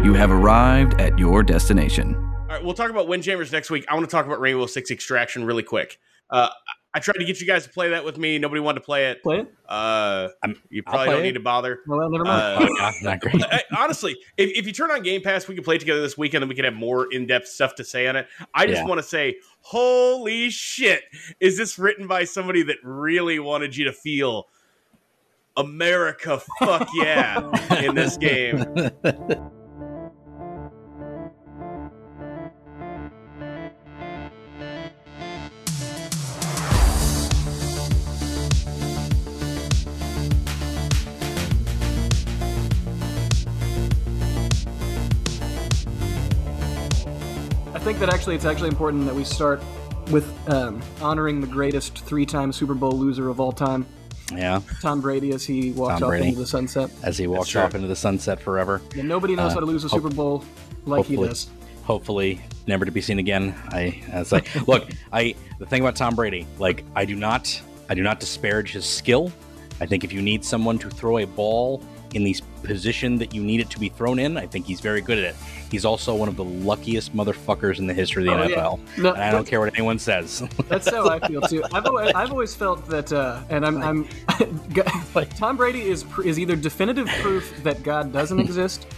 You have arrived at your destination. All right, we'll talk about Windjammers next week. I want to talk about Rainbow Six Extraction really quick. I tried to get you guys to play that with me. Nobody wanted to play it. Play it? You probably don't need to bother. Well, never mind. Not great. Honestly, if you turn on Game Pass, we can play it together this weekend and we can have more in-depth stuff to say on it. I just want to say, holy shit, is this written by somebody that really wanted you to feel America fuck yeah in this game? I think that it's actually important that we start with honoring the greatest 3-time Super Bowl loser of all time. Yeah. Tom Brady, as he walks off into the sunset. As he walks off into the sunset forever. And nobody knows how to lose a Super Bowl like he does. Hopefully, never to be seen again. Look, the thing about Tom Brady, I do not disparage his skill. I think if you need someone to throw a ball in the position that you need it to be thrown in, I think he's very good at it. He's also one of the luckiest motherfuckers in the history of the NFL. Yeah. No, and I don't care what anyone says. That's how I feel too. I've always felt that, and I'm Tom Brady is either definitive proof that God doesn't exist,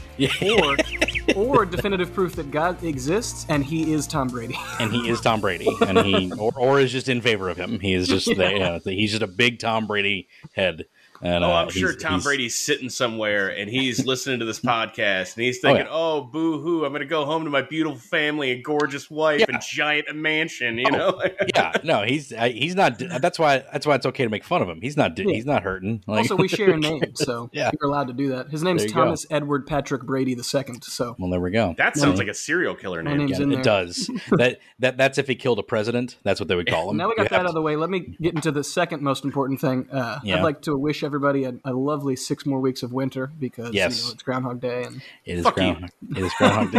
or definitive proof that God exists and he is Tom Brady. And he is Tom Brady, and he or is just in favor of him. He is just he's just a big Tom Brady head. And, I'm sure Tom Brady's sitting somewhere and he's listening to this podcast and he's thinking, oh boo-hoo, I'm going to go home to my beautiful family and gorgeous wife and giant mansion, you know? No, he's not. That's why it's okay to make fun of him. He's not hurting. Also, we share a name, so you're allowed to do that. His name's Thomas Edward Patrick Brady II. So well, there we go. That sounds like a serial killer name. It does. That's if he killed a president. That's what they would call him. Now we got that out of the way. Let me get into the second most important thing. I'd like to wish everybody a lovely 6 more weeks of winter because it's Groundhog Day and it is Groundhog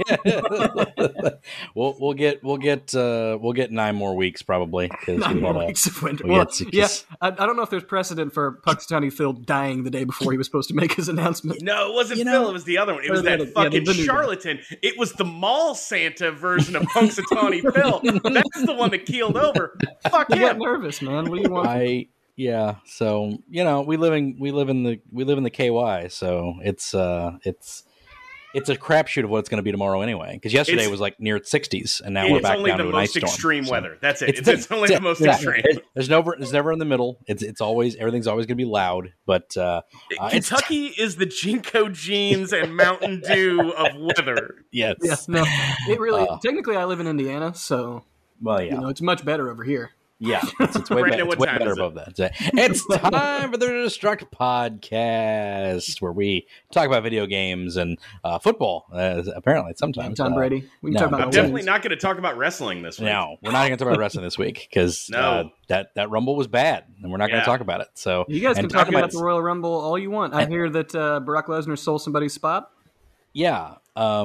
Day. we'll get 9 more weeks probably. 9 more weeks of winter. I don't know if there's precedent for Punxsutawney Phil dying the day before he was supposed to make his announcement. No, it wasn't Phil. It was the other one. It was that fucking charlatan. It was the mall Santa version of Punxsutawney Phil. That's the one that keeled over. Fuck him. You got nervous, man. What do you want? Yeah, so we live in the KY, so it's a crapshoot of what it's going to be tomorrow anyway. Because yesterday was like near 60s, and now we're back down to an ice storm. It's only the most extreme weather. That's it. It's only the most extreme. There's never in the middle. It's always everything's always going to be loud. But Kentucky is the Jinko jeans and Mountain Dew of weather. Yes. Yeah, no, it really. Technically, I live in Indiana, so it's much better over here. Yeah, it's way better. It's way better above that. It's time for the Destruct Podcast, where we talk about video games and football. Apparently, sometimes Tom Brady. We can talk about. I'm definitely not going to talk about wrestling this week. No, we're not going to talk about wrestling this week because that Rumble was bad, and we're not going to talk about it. So you guys can talk about the Royal Rumble all you want. I hear that Brock Lesnar stole somebody's spot. Yeah.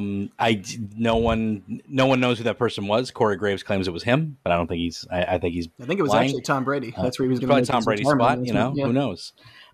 No one knows who that person was. Corey Graves claims it was him, but I don't think he's. I think it was lying. Actually Tom Brady. That's where he was going to play Tom Brady's spot. Who knows?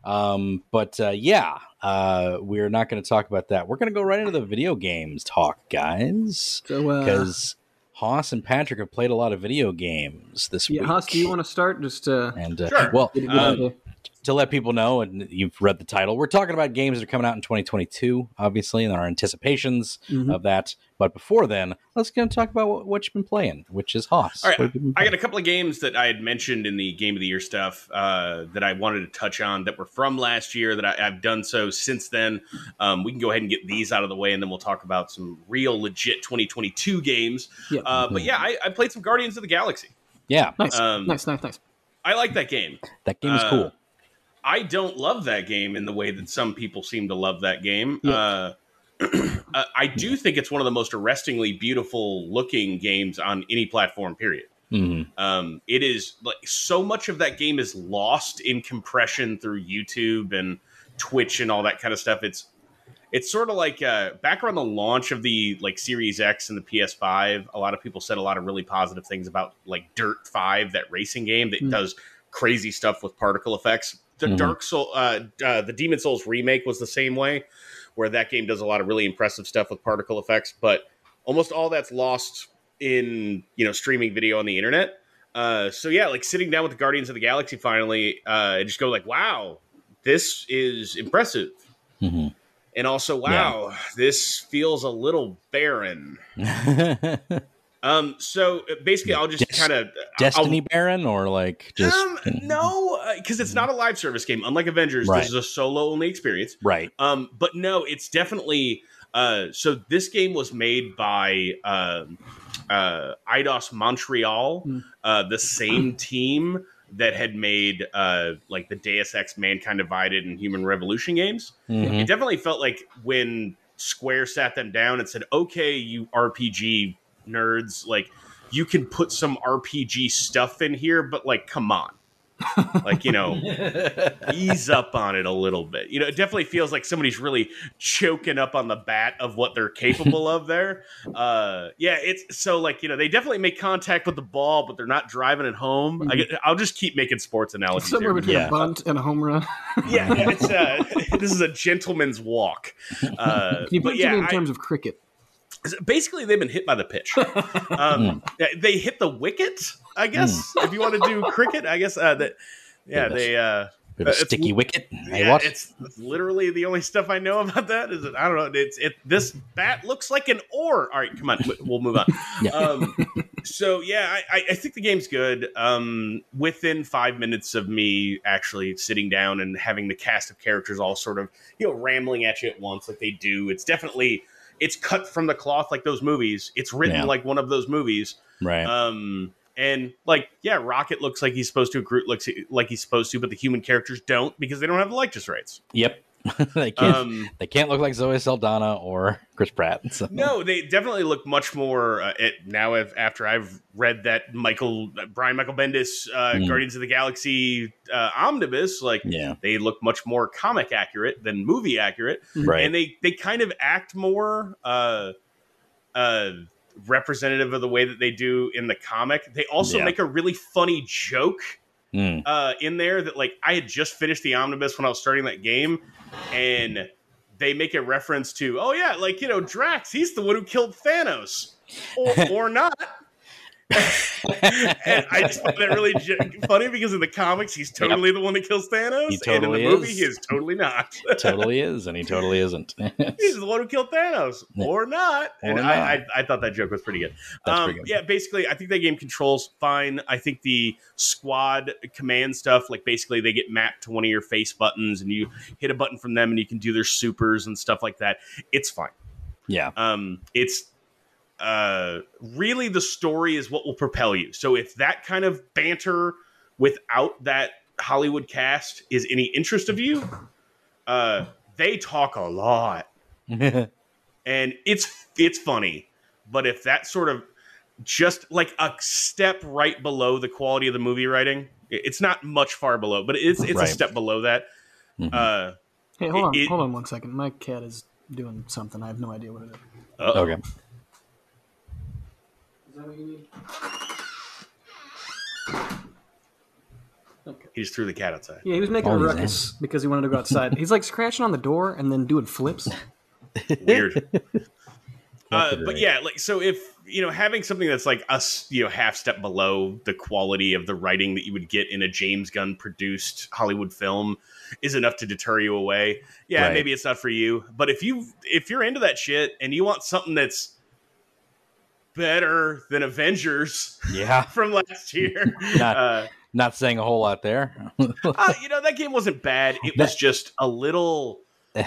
We're not going to talk about that. We're going to go right into the video games talk, guys. Because Haas and Patrick have played a lot of video games this week. Haas, do you want to start? Sure. Well, to let people know, and you've read the title, we're talking about games that are coming out in 2022, obviously, and our anticipations of that. But before then, let's go and talk about what you've been playing, which is Haas. All right, I got a couple of games that I had mentioned in the Game of the Year stuff that I wanted to touch on that were from last year that I've done so since then. We can go ahead and get these out of the way, and then we'll talk about some real legit 2022 games. Yeah. I played some Guardians of the Galaxy. Yeah. Nice. I like that game. That game is cool. I don't love that game in the way that some people seem to love that game. Yeah. I do think it's one of the most arrestingly beautiful looking games on any platform, period. Mm-hmm. It is like so much of that game is lost in compression through YouTube and Twitch and all that kind of stuff. It's sort of like back around the launch of the like Series X and the PS5, a lot of people said a lot of really positive things about like Dirt 5, that racing game that does crazy stuff with particle effects. The the Demon Souls remake was the same way, where that game does a lot of really impressive stuff with particle effects, but almost all that's lost in, streaming video on the internet. So yeah, like sitting down with the Guardians of the Galaxy finally, I just go like, wow, this is impressive. Mm-hmm. And also, wow, this feels a little barren. So basically, I'll just kind of Destiny Baron, or like just no, because it's not a live service game. Unlike Avengers, Right. This is a solo only experience. right. But no, it's definitely. So this game was made by Eidos Montreal, the same team that had made like the Deus Ex Mankind Divided and Human Revolution games. Mhm. It definitely felt like when Square sat them down and said, okay, you RPG nerds, like you can put some RPG stuff in here, but like, come on. Like, ease up on it a little bit. It definitely feels like somebody's really choking up on the bat of what they're capable of there. Yeah, it's so like, they definitely make contact with the ball, but they're not driving it home. Mhm. I'll just keep making sports analogies Somewhere here. between Yeah. a bunt and a home run. Yeah, it's this is a gentleman's walk. Can you put But it to me in yeah, terms of cricket? basically they've been hit by the pitch. They hit the wicket, I guess. If you want to do cricket, I guess that. Yeah, Goodness. they. Bit of a it's- sticky wicket. Hey, Yeah, what? it's literally the only stuff I know about that. Is that I don't know. This bat looks like an oar. All right, come on, we'll move on. Yeah. So yeah, I think the game's good. Within 5 minutes of me actually sitting down and having the cast of characters all sort of rambling at you at once, like they do, it's cut from the cloth like those movies. It's written Yeah. like one of those movies. Right. And like, yeah, Rocket looks like he's supposed to, Groot looks like he's supposed to, but the human characters don't because they don't have the likeness rights. Yep. They can't look like Zoe Saldana or Chris Pratt. So. No, they definitely look much more. After I've read that Brian Michael Bendis Guardians of the Galaxy omnibus, like Yeah. they look much more comic accurate than movie accurate, Right. and they kind of act more representative of the way that they do in the comic. They also Yeah. make a really funny joke Mm. in there that like I had just finished the omnibus when I was starting that game, and they make a reference to, oh yeah, like Drax, he's the one who killed Thanos, or not. And I just find that really funny because in the comics he's totally the one that kills Thanos, He totally and in the movie is. he is totally not. Totally is, and he totally isn't. He's the one who killed Thanos, or not. And Or I thought that joke was pretty good. That's pretty good. Yeah, basically, I think that game controls fine. I think the squad command stuff, like basically they get mapped to one of your face buttons, and you hit a button from them, and you can do their supers and stuff like that. It's fine. Yeah. It's really the story is what will propel you. So if that kind of banter without that Hollywood cast is any interest of you, they talk a lot. And it's funny, but if that sort of just like a step right below the quality of the movie writing, it's not much far below, but it's a Right. step below that. Mhm. Hey, hold It- on 1 second. My cat is doing something. I have no idea what it is. Uh-oh. Okay. Is that what you need? Okay. He just threw the cat outside. Yeah, he was making a Oh, he's ruckus because he wanted to go outside. He's like scratching on the door and then doing flips. Weird. That's But yeah, like so if having something that's like us, half step below the quality of the writing that you would get in a James Gunn produced Hollywood film is enough to deter you away. Yeah, Right. maybe it's not for you. But if you're into that shit and you want something that's better than Avengers Yeah. from last year, Not saying a whole lot there. that game wasn't bad. It was just a little.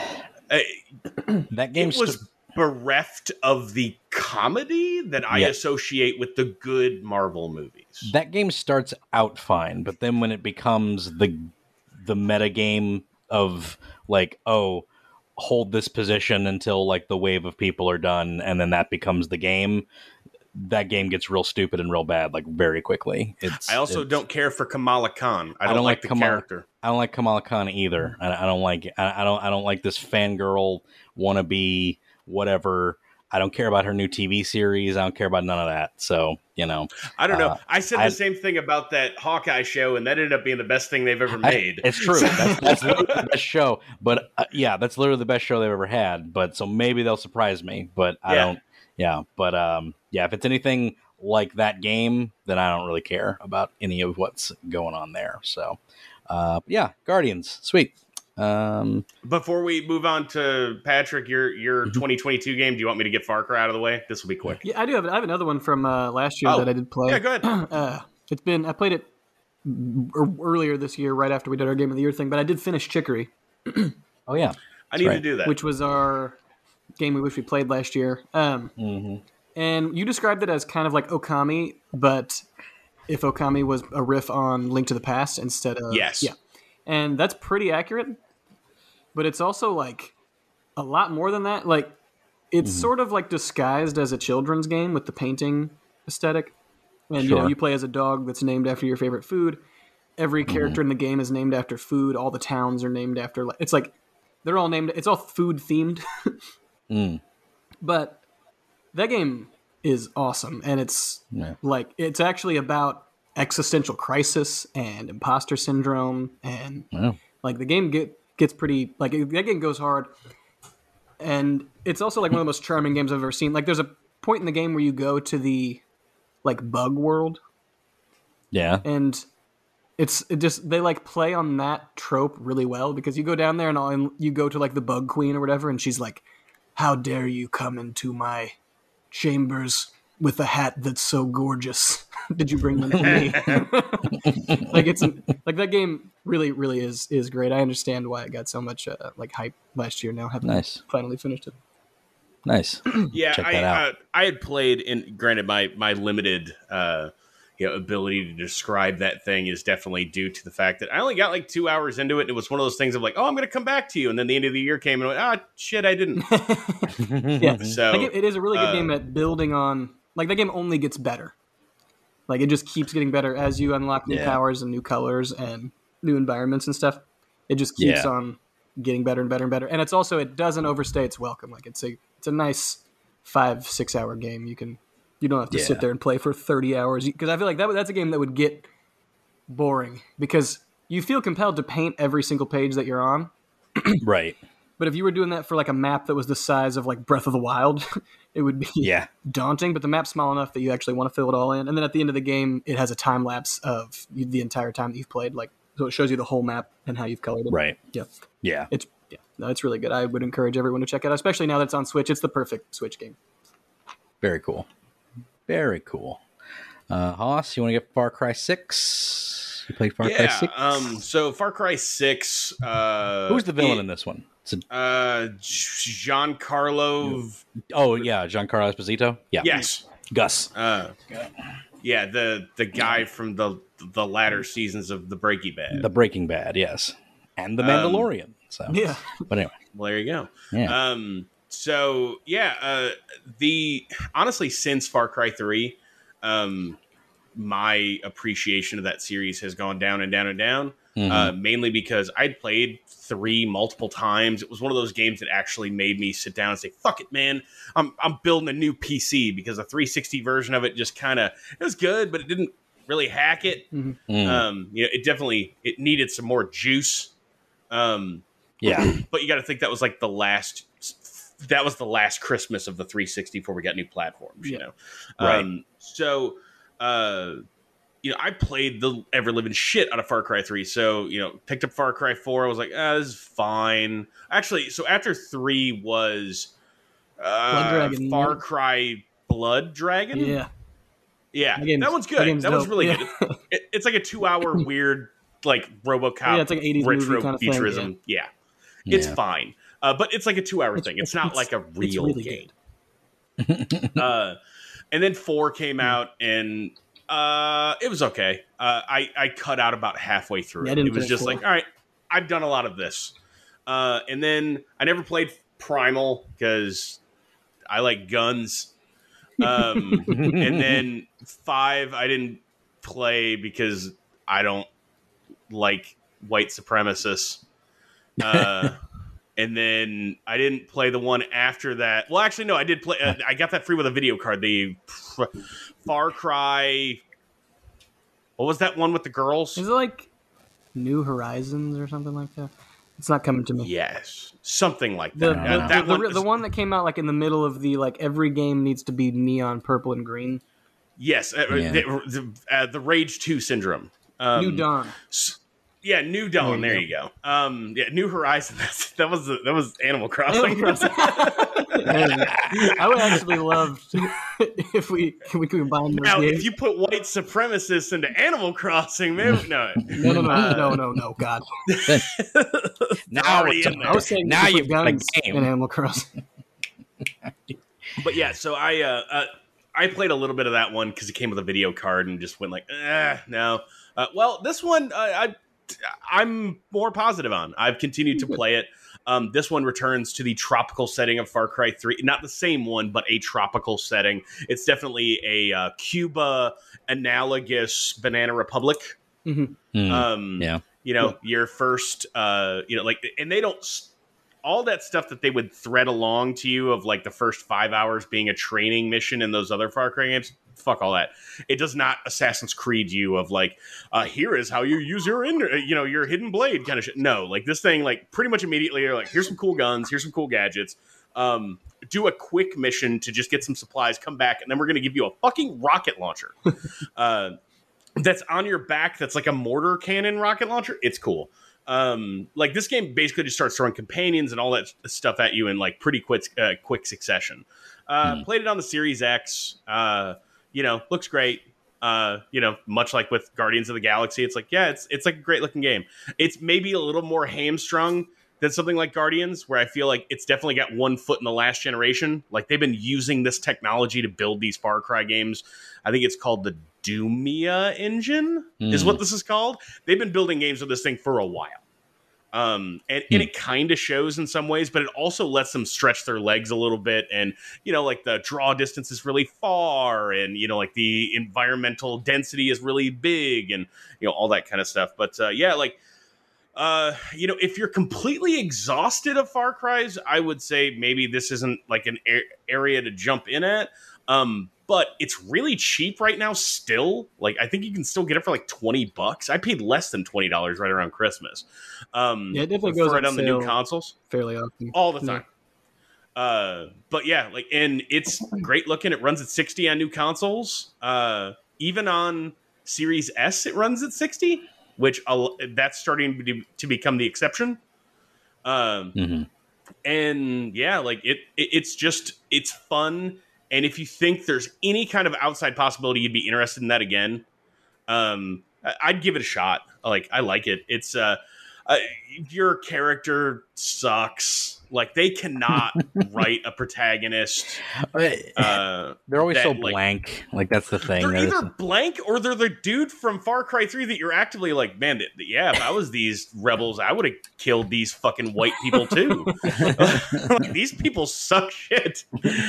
That game It was bereft of the comedy that I Yeah. associate with the good Marvel movies. that game starts out fine, but then when it becomes the meta game of like, oh, hold this position until like the wave of people are done, and then that becomes the game. That game gets real stupid and real bad like very quickly. I also don't care for Kamala Khan. I don't like the character. I don't like Kamala Khan either. I don't like this fangirl wannabe whatever. I don't care about her new TV series. I don't care about none of that. So, I don't know. I said the same thing about that Hawkeye show, and that ended up being the best thing they've ever made. It's true. That's literally the best show. But that's literally the best show they've ever had. But so maybe they'll surprise me. But I don't. Yeah. But if it's anything like that game, then I don't really care about any of what's going on there. So, Guardians, sweet. Before we move on to Patrick, your 2022 game, do you want me to get Far Cry out of the way? This will be quick. Yeah, I do. I have another one from last year that I did play. Yeah, go ahead. I played it earlier this year, right after we did our Game of the Year thing, but I did finish Chicory. Oh, yeah. I need to do that. Which was our game we wish we played last year. And you described it as kind of like Okami, but if Okami was a riff on Link to the Past instead of... Yes. Yeah. And that's pretty accurate. But it's also like a lot more than that. Like it's sort of like disguised as a children's game with the painting aesthetic. And you play as a dog that's named after your favorite food. Every character in the game is named after food. All the towns are named after. It's like they're all named. It's all food themed. But that game is awesome, and it's like it's actually about existential crisis and imposter syndrome, and like the game gets pretty like that game goes hard, and it's also like one of the most charming games I've ever seen. Like there's a point in the game where you go to the like bug world, and they like play on that trope really well because you go down there and you go to like the bug queen or whatever, and she's like, "How dare you come into my chambers with a hat that's so gorgeous? Did you bring them to me?" Like it's like that game really is great. I understand why it got so much like hype last year. Now having finally finished it. Nice. Yeah, check that out. I had played, and granted, my limited ability to describe that thing is definitely due to the fact that I only got like 2 hours into it. And it was one of those things of like, oh, I'm going to come back to you, and then the end of the year came, and I went, shit, I didn't. So it is a really good game at building on. Like that game only gets better. Like it just keeps getting better as you unlock new powers and new colors and new environments and stuff. It just keeps on getting better and better and better. And it's also it doesn't overstay its welcome. Like it's a nice 5-6 hour game. You don't have to sit there and play for 30 hours because I feel like that's a game that would get boring because you feel compelled to paint every single page that you're on. Right. But if you were doing that for like a map that was the size of like Breath of the Wild, it would be daunting. But the map's small enough that you actually want to fill it all in. And then at the end of the game, it has a time lapse of the entire time that you've played. Like so, it shows you the whole map and how you've colored it. Right. Yeah. It's really good. I would encourage everyone to check it out, especially now that it's on Switch. It's the perfect Switch game. Very cool. Very cool. Haas, you want to get Far Cry 6? You play Far Cry 6? So Far Cry 6. Who's the villain in this one? Giancarlo. Oh yeah, Giancarlo Esposito. Yeah. Yes. Gus. The guy from the latter seasons of the Breaking Bad. The Breaking Bad, yes, and the Mandalorian. But anyway. Well, there you go. Yeah. Honestly, since Far Cry 3, my appreciation of that series has gone down and down and down. Mainly because I'd played 3 multiple times. It was one of those games that actually made me sit down and say, fuck it, man. I'm building a new PC because the 360 version of it just it was good, but it didn't really hack it. It needed some more juice. But you got to think that was like the last Christmas of the 360 before we got new platforms, you know? Right. I played the ever living shit out of Far Cry 3. So, picked up Far Cry 4. I was like, this is fine. Actually, so after 3 was Far Cry Blood Dragon. Yeah. Yeah, that one's good. That one's really good. It's like a 2-hour weird, like RoboCop it's like 80s retro movie kind of futurism. thing, Yeah. It's fine. But it's like a 2-hour thing. It's not like a real really game. And then 4 came out, and it was okay. I cut out about halfway through it. It was just like, all right, I've done a lot of this. And then I never played Primal because I like guns. And then 5 I didn't play because I don't like white supremacists. And then I didn't play the one after that. Well, actually, no, I did play. I got that free with a video card. The Far Cry. What was that one with the girls? Is it like New Horizons or something like that? It's not coming to me. Yes, something like that. The one that came out like in the middle of the like every game needs to be neon purple and green. Yes, the Rage 2 syndrome. New Dawn. Yeah, New Dawn. There you go. New Horizon. That was Animal Crossing. I would actually love if we combine those now, games. if you put white supremacists into Animal Crossing, maybe no, God. Now already in there. I was saying now you've got a game in Animal Crossing. But yeah, so I played a little bit of that one because it came with a video card and just went like, no. Well, this one I'm more positive on. I've continued to play it. This one returns to the tropical setting of Far Cry 3. Not the same one, but a tropical setting. It's definitely a Cuba analogous Banana Republic. Mm-hmm. Your first, and they don't, all that stuff that they would thread along to you of like the first 5 hours being a training mission in those other Far Cry games. Fuck all that. It does not Assassin's Creed you of like, here is how you use your your hidden blade kind of shit. No, like this thing, like pretty much immediately you're like, here's some cool guns, here's some cool gadgets. Do a quick mission to just get some supplies, come back, and then we're going to give you a fucking rocket launcher. That's on your back. That's like a mortar cannon rocket launcher. It's cool. Like this game basically just starts throwing companions and all that stuff at you in like pretty quick succession. Played it on the Series X. Looks great. Much like with Guardians of the Galaxy, it's like, yeah, it's like a great looking game. It's maybe a little more hamstrung than something like Guardians, where I feel like it's definitely got one foot in the last generation. Like they've been using this technology to build these Far Cry games. I think it's called the Dumia engine is what this is called. They've been building games with this thing for a while. And it kind of shows in some ways, but it also lets them stretch their legs a little bit. And, like the draw distance is really far and, like the environmental density is really big and, all that kind of stuff. But, if you're completely exhausted of Far Cry's, I would say maybe this isn't like an area to jump in at. But it's really cheap right now still. Like, I think you can still get it for like $20. I paid less than $20 right around Christmas. It definitely goes on the new consoles. Fairly often. All the time. But yeah, and it's great looking. It runs at 60 on new consoles. Even on Series S, it runs at 60, which that's starting to become the exception. And yeah, like it's fun. And if you think there's any kind of outside possibility you'd be interested in that again, I'd give it a shot. I like it. It's your character sucks. Like they cannot write a protagonist. They're always so blank. Like that's the thing. They're either blank or they're the dude from Far Cry 3 that you're actively like, man, yeah, if I was these rebels, I would have killed these fucking white people too. Like, these people suck shit.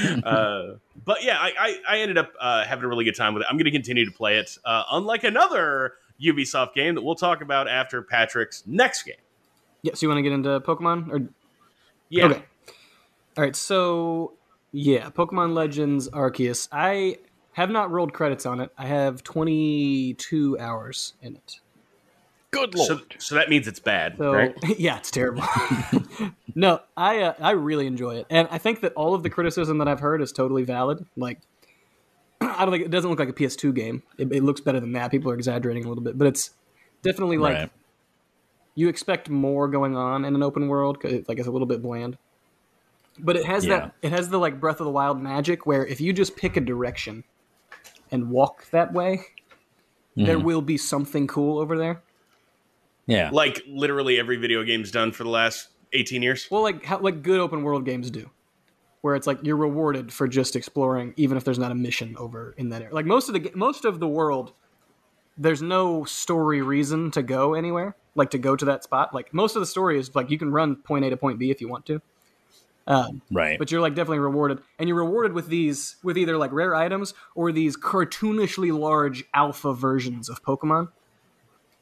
But yeah, I ended up having a really good time with it. I'm going to continue to play it. Unlike another Ubisoft game that we'll talk about after Patrick's next game. Yeah, so you want to get into Pokemon? Or yeah. Okay. All right, so yeah, Pokemon Legends Arceus. I have not rolled credits on it. I have 22 hours in it. Good lord. So that means it's bad, so, right? Yeah, it's terrible. No, I really enjoy it. And I think that all of the criticism that I've heard is totally valid. Like, I don't think it doesn't look like a PS2 game. It looks better than that. People are exaggerating a little bit, but it's definitely like... Right. You expect more going on in an open world because it's a little bit bland, but it has the like Breath of the Wild magic where if you just pick a direction and walk that way, there will be something cool over there. Yeah, like literally every video game's done for the last 18 years. Well, like good open world games do, where it's like you're rewarded for just exploring, even if there's not a mission over in that area. Like most of the world, there's no story reason to go anywhere. Like to go to that spot. Like most of the story is like you can run point A to point B if you want to. Right. But you're like definitely rewarded. And you're rewarded with either like rare items or these cartoonishly large alpha versions of Pokemon.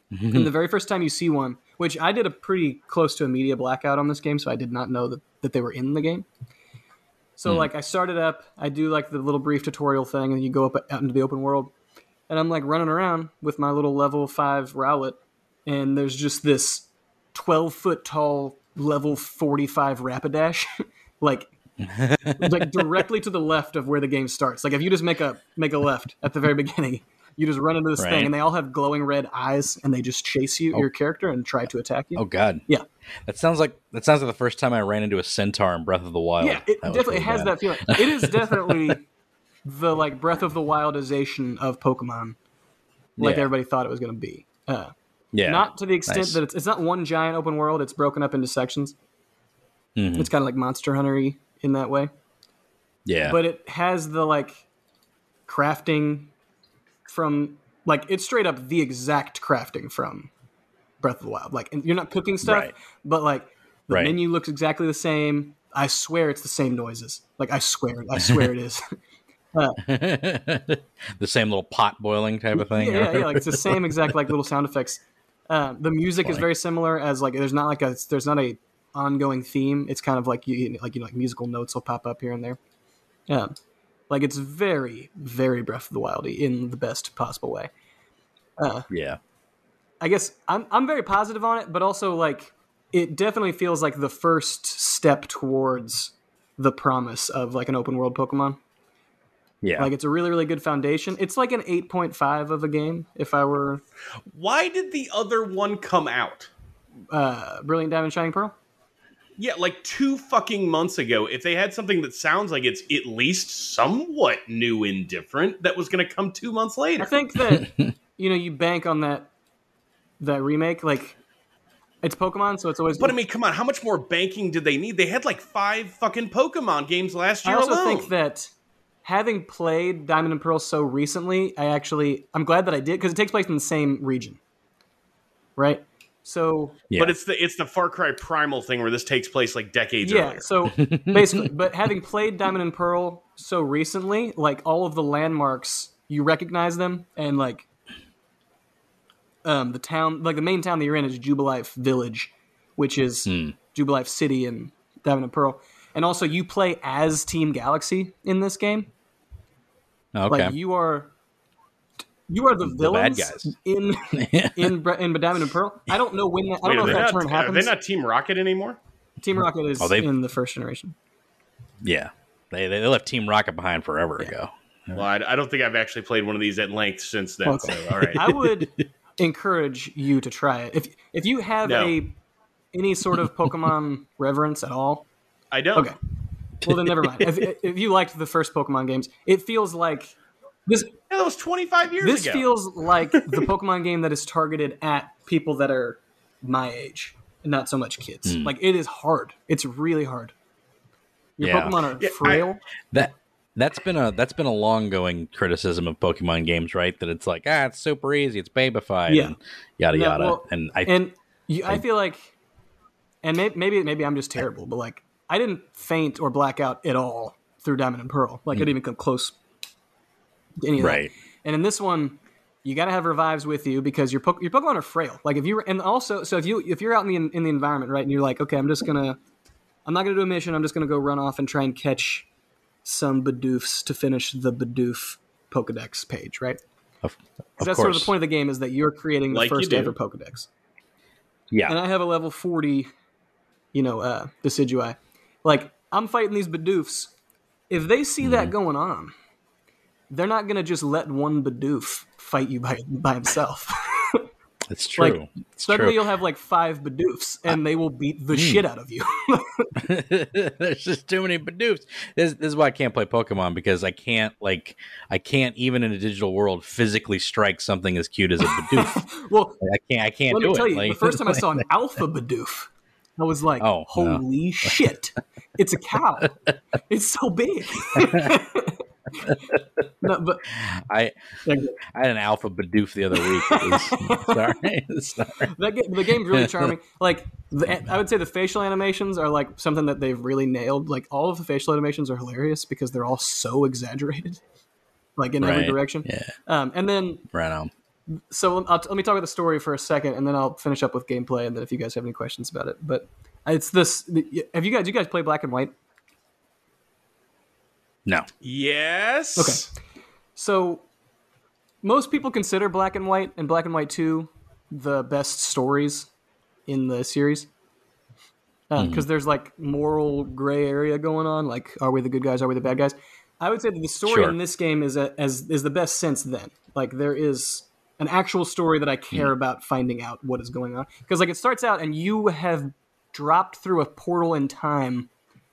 And the very first time you see one, which I did a pretty close to a media blackout on this game, so I did not know that they were in the game. So like I started up, I do like the little brief tutorial thing, and you go up out into the open world, and I'm like running around with my little level 5 Rowlet, and there's just this 12-foot tall level 45 Rapidash, like directly to the left of where the game starts. Like if you just make a left at the very beginning, you just run into this thing, and they all have glowing red eyes, and they just chase you, your character, and try to attack you. Oh God, yeah. That sounds like the first time I ran into a centaur in Breath of the Wild. Yeah, it definitely has that feeling. It is definitely the like Breath of the Wildization of Pokemon, like everybody thought it was going to be. Not to the extent that it's not one giant open world. It's broken up into sections. Mm-hmm. It's kind of like Monster Hunter-y in that way. Yeah, but it has the like crafting from like it's straight up the exact crafting from Breath of the Wild. Like, and you're not cooking stuff, but like the menu looks exactly the same. I swear it's the same noises. Like I swear it is. The same little pot boiling type of thing. Yeah. Like it's the same exact like little sound effects. The music is very similar. As like there's not a ongoing theme. It's kind of like like musical notes will pop up here and there. Yeah, like it's very, very Breath of the Wild in the best possible way. I guess I'm very positive on it, but also like it definitely feels like the first step towards the promise of like an open world Pokemon. Yeah, like it's a really, really good foundation. It's like an 8.5 of a game. If I were, why did the other one come out? Brilliant Diamond Shining Pearl. Yeah, like 2 fucking months ago. If they had something that sounds like it's at least somewhat new and different, that was going to come 2 months later. I think that you bank on that remake. Like it's Pokemon, so it's always. But I mean, come on, how much more banking did they need? They had like 5 fucking Pokemon games last year alone. I also think that having played Diamond and Pearl so recently, I'm glad that I did because it takes place in the same region, right? So, but it's the Far Cry Primal thing where this takes place like decades earlier. Yeah, so basically, but having played Diamond and Pearl so recently, like all of the landmarks, you recognize them, and like the town, like the main town that you're in is Jubilife Village, which is Jubilife City in Diamond and Pearl, and also you play as Team Galaxy in this game. Okay, like you are the villains in Diamond and Pearl. I don't know when that. I don't know if that turn happens. Are they not Team Rocket anymore? Team Rocket is in the first generation. Yeah, they left Team Rocket behind forever ago. Well, I don't think I've actually played one of these at length since then. Okay. So, all right. I would encourage you to try it if you have any sort of Pokemon reverence at all. I don't. Okay. Well, then never mind. If you liked the first Pokemon games, it feels like this. Yeah, that was 25 years ago. This feels like the Pokemon game that is targeted at people that are my age and not so much kids. Like it is hard. It's really hard. Your Pokemon are frail. That's been a long going criticism of Pokemon games, right? That it's like it's super easy, it's babified, and yada yada. Well, I feel like, and maybe I'm just terrible, but like I didn't faint or black out at all through Diamond and Pearl. Like I didn't even come close to any of that. And in this one, you got to have revives with you because your Pokemon are frail. Like if you're out in the environment, right, and you're like, okay, I'm not gonna do a mission. I'm just gonna go run off and try and catch some Bidoofs to finish the Bidoof Pokedex page, right? Of that's sort of the point of the game is that you're creating the first ever Pokedex. Yeah, and I have a level 40, Decidueye. Like I'm fighting these Bidoofs. If they see that going on, they're not gonna just let one Bidoof fight you by himself. It's true. Like, suddenly you'll have like 5 Bidoofs, and they will beat the shit out of you. There's just too many Bidoofs. This is why I can't play Pokemon, because I can't even in a digital world physically strike something as cute as a Bidoof. Well, I can't do it. Let me tell you, the first time I saw an Alpha Bidoof, I was like, holy shit. It's a cow. It's so big. No, but I had an Alpha Bidoof the other week. Sorry. The game's really charming. Like I would say the facial animations are like something that they've really nailed. Like all of the facial animations are hilarious because they're all so exaggerated, like in every direction. Yeah. And then right on. So let me talk about the story for a second, and then I'll finish up with gameplay, and then if you guys have any questions about it. But it's this. Have you guys play Black and White? No. Yes. Okay. So most people consider Black and White and Black and White 2 the best stories in the series. Because there's like moral gray area going on. Like, are we the good guys? Are we the bad guys? I would say that the story in this game is the best since then. Like, there is an actual story that I care about finding out what is going on. Because like it starts out and you have dropped through a portal in time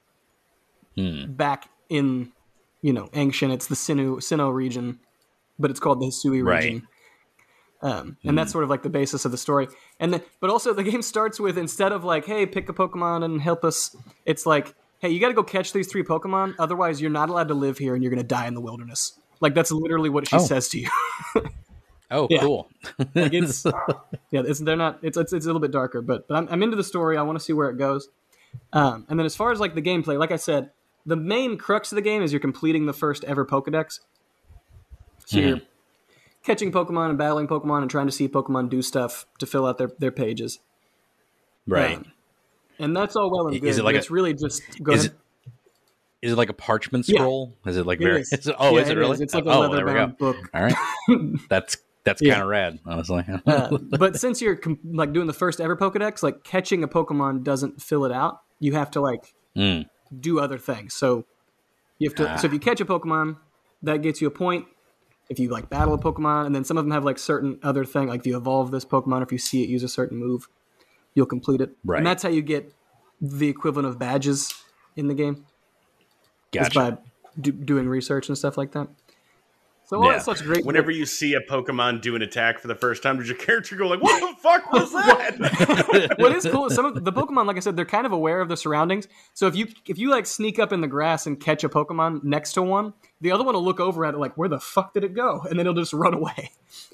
back in, Ancient. It's the Sinnoh region, but it's called the Hisui region. And that's sort of like the basis of the story. But also the game starts with, instead of like, hey, pick a Pokemon and help us, it's like, hey, you got to go catch these 3 Pokemon, otherwise you're not allowed to live here and you're going to die in the wilderness. Like, that's literally what she says to you. Cool. Like it's a little bit darker, but I'm into the story. I want to see where it goes. And then as far as like the gameplay, like I said, the main crux of the game is you're completing the first ever Pokedex. So you're catching Pokemon and battling Pokemon and trying to see Pokemon do stuff to fill out their pages. Right. And that's all well and good. Is it like it's really just ahead. Is it like a parchment scroll? Yeah. Is it like Is it really? Is. It's like a leather-bound book. All right. That's kind of rad, honestly. But since you're like doing the first ever Pokedex, like catching a Pokemon doesn't fill it out. You have to like do other things. So you have to. So if you catch a Pokemon, that gets you a point. If you like battle a Pokemon, and then some of them have like certain other thing, like if you evolve this Pokemon, or if you see it use a certain move, you'll complete it. Right. And that's how you get the equivalent of badges in the game. Gotcha. Is by doing research and stuff like that. So all that's such great. Whenever you see a Pokemon do an attack for the first time, does your character go like, "What the fuck was that?" What is cool is some of the Pokemon, like I said, they're kind of aware of their surroundings. So if you like sneak up in the grass and catch a Pokemon next to one, the other one will look over at it like, "Where the fuck did it go?" And then it'll just run away.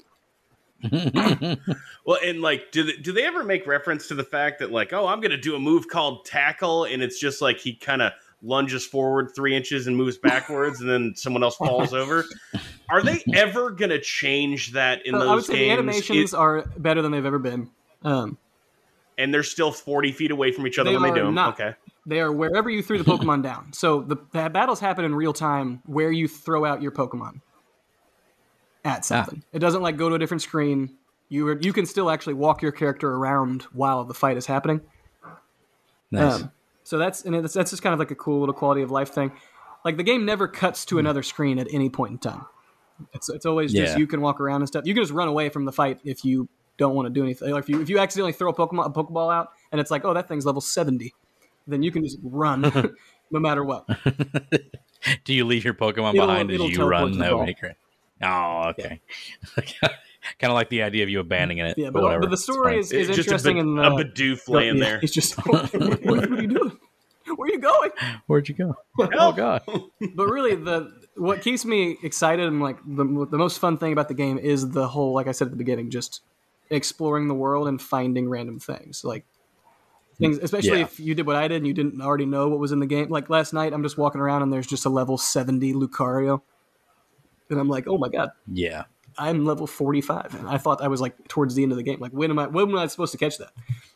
Well, and like, do they ever make reference to the fact that like, oh, I'm going to do a move called Tackle, and it's just like he kind of lunges forward 3 inches and moves backwards, and then someone else falls over? Are they ever going to change that in those I would say games? the animations are better than they've ever been. And they're still 40 feet away from each other when they do them? Okay. They are wherever you threw the Pokemon down. So the battles happen in real time where you throw out your Pokemon at something. It doesn't like go to a different screen. You can still actually walk your character around while the fight is happening. Nice. So that's just kind of like a cool little quality of life thing. Like the game never cuts to another screen at any point in time. It's always just you can walk around and stuff. You can just run away from the fight if you don't want to do anything. Like if you accidentally throw a Pokeball out and it's like, oh, that thing's level 70, then you can just run no matter what. Do you leave your Pokemon behind as you run? That would be great. Oh, okay. Yeah. Kind of like the idea of you abandoning it. Yeah, but the story is interesting. A Bidoof laying there. It's just, what are you doing? Where are you going? Where'd you go? Oh, God. But really, what keeps me excited and like the most fun thing about the game is the whole, like I said at the beginning, just exploring the world and finding random things. Like things, especially if you did what I did and you didn't already know what was in the game. Like last night, I'm just walking around and there's just a level 70 Lucario. And I'm like, oh my God. Yeah. I'm level 45. And I thought I was like towards the end of the game. Like, when am I supposed to catch that?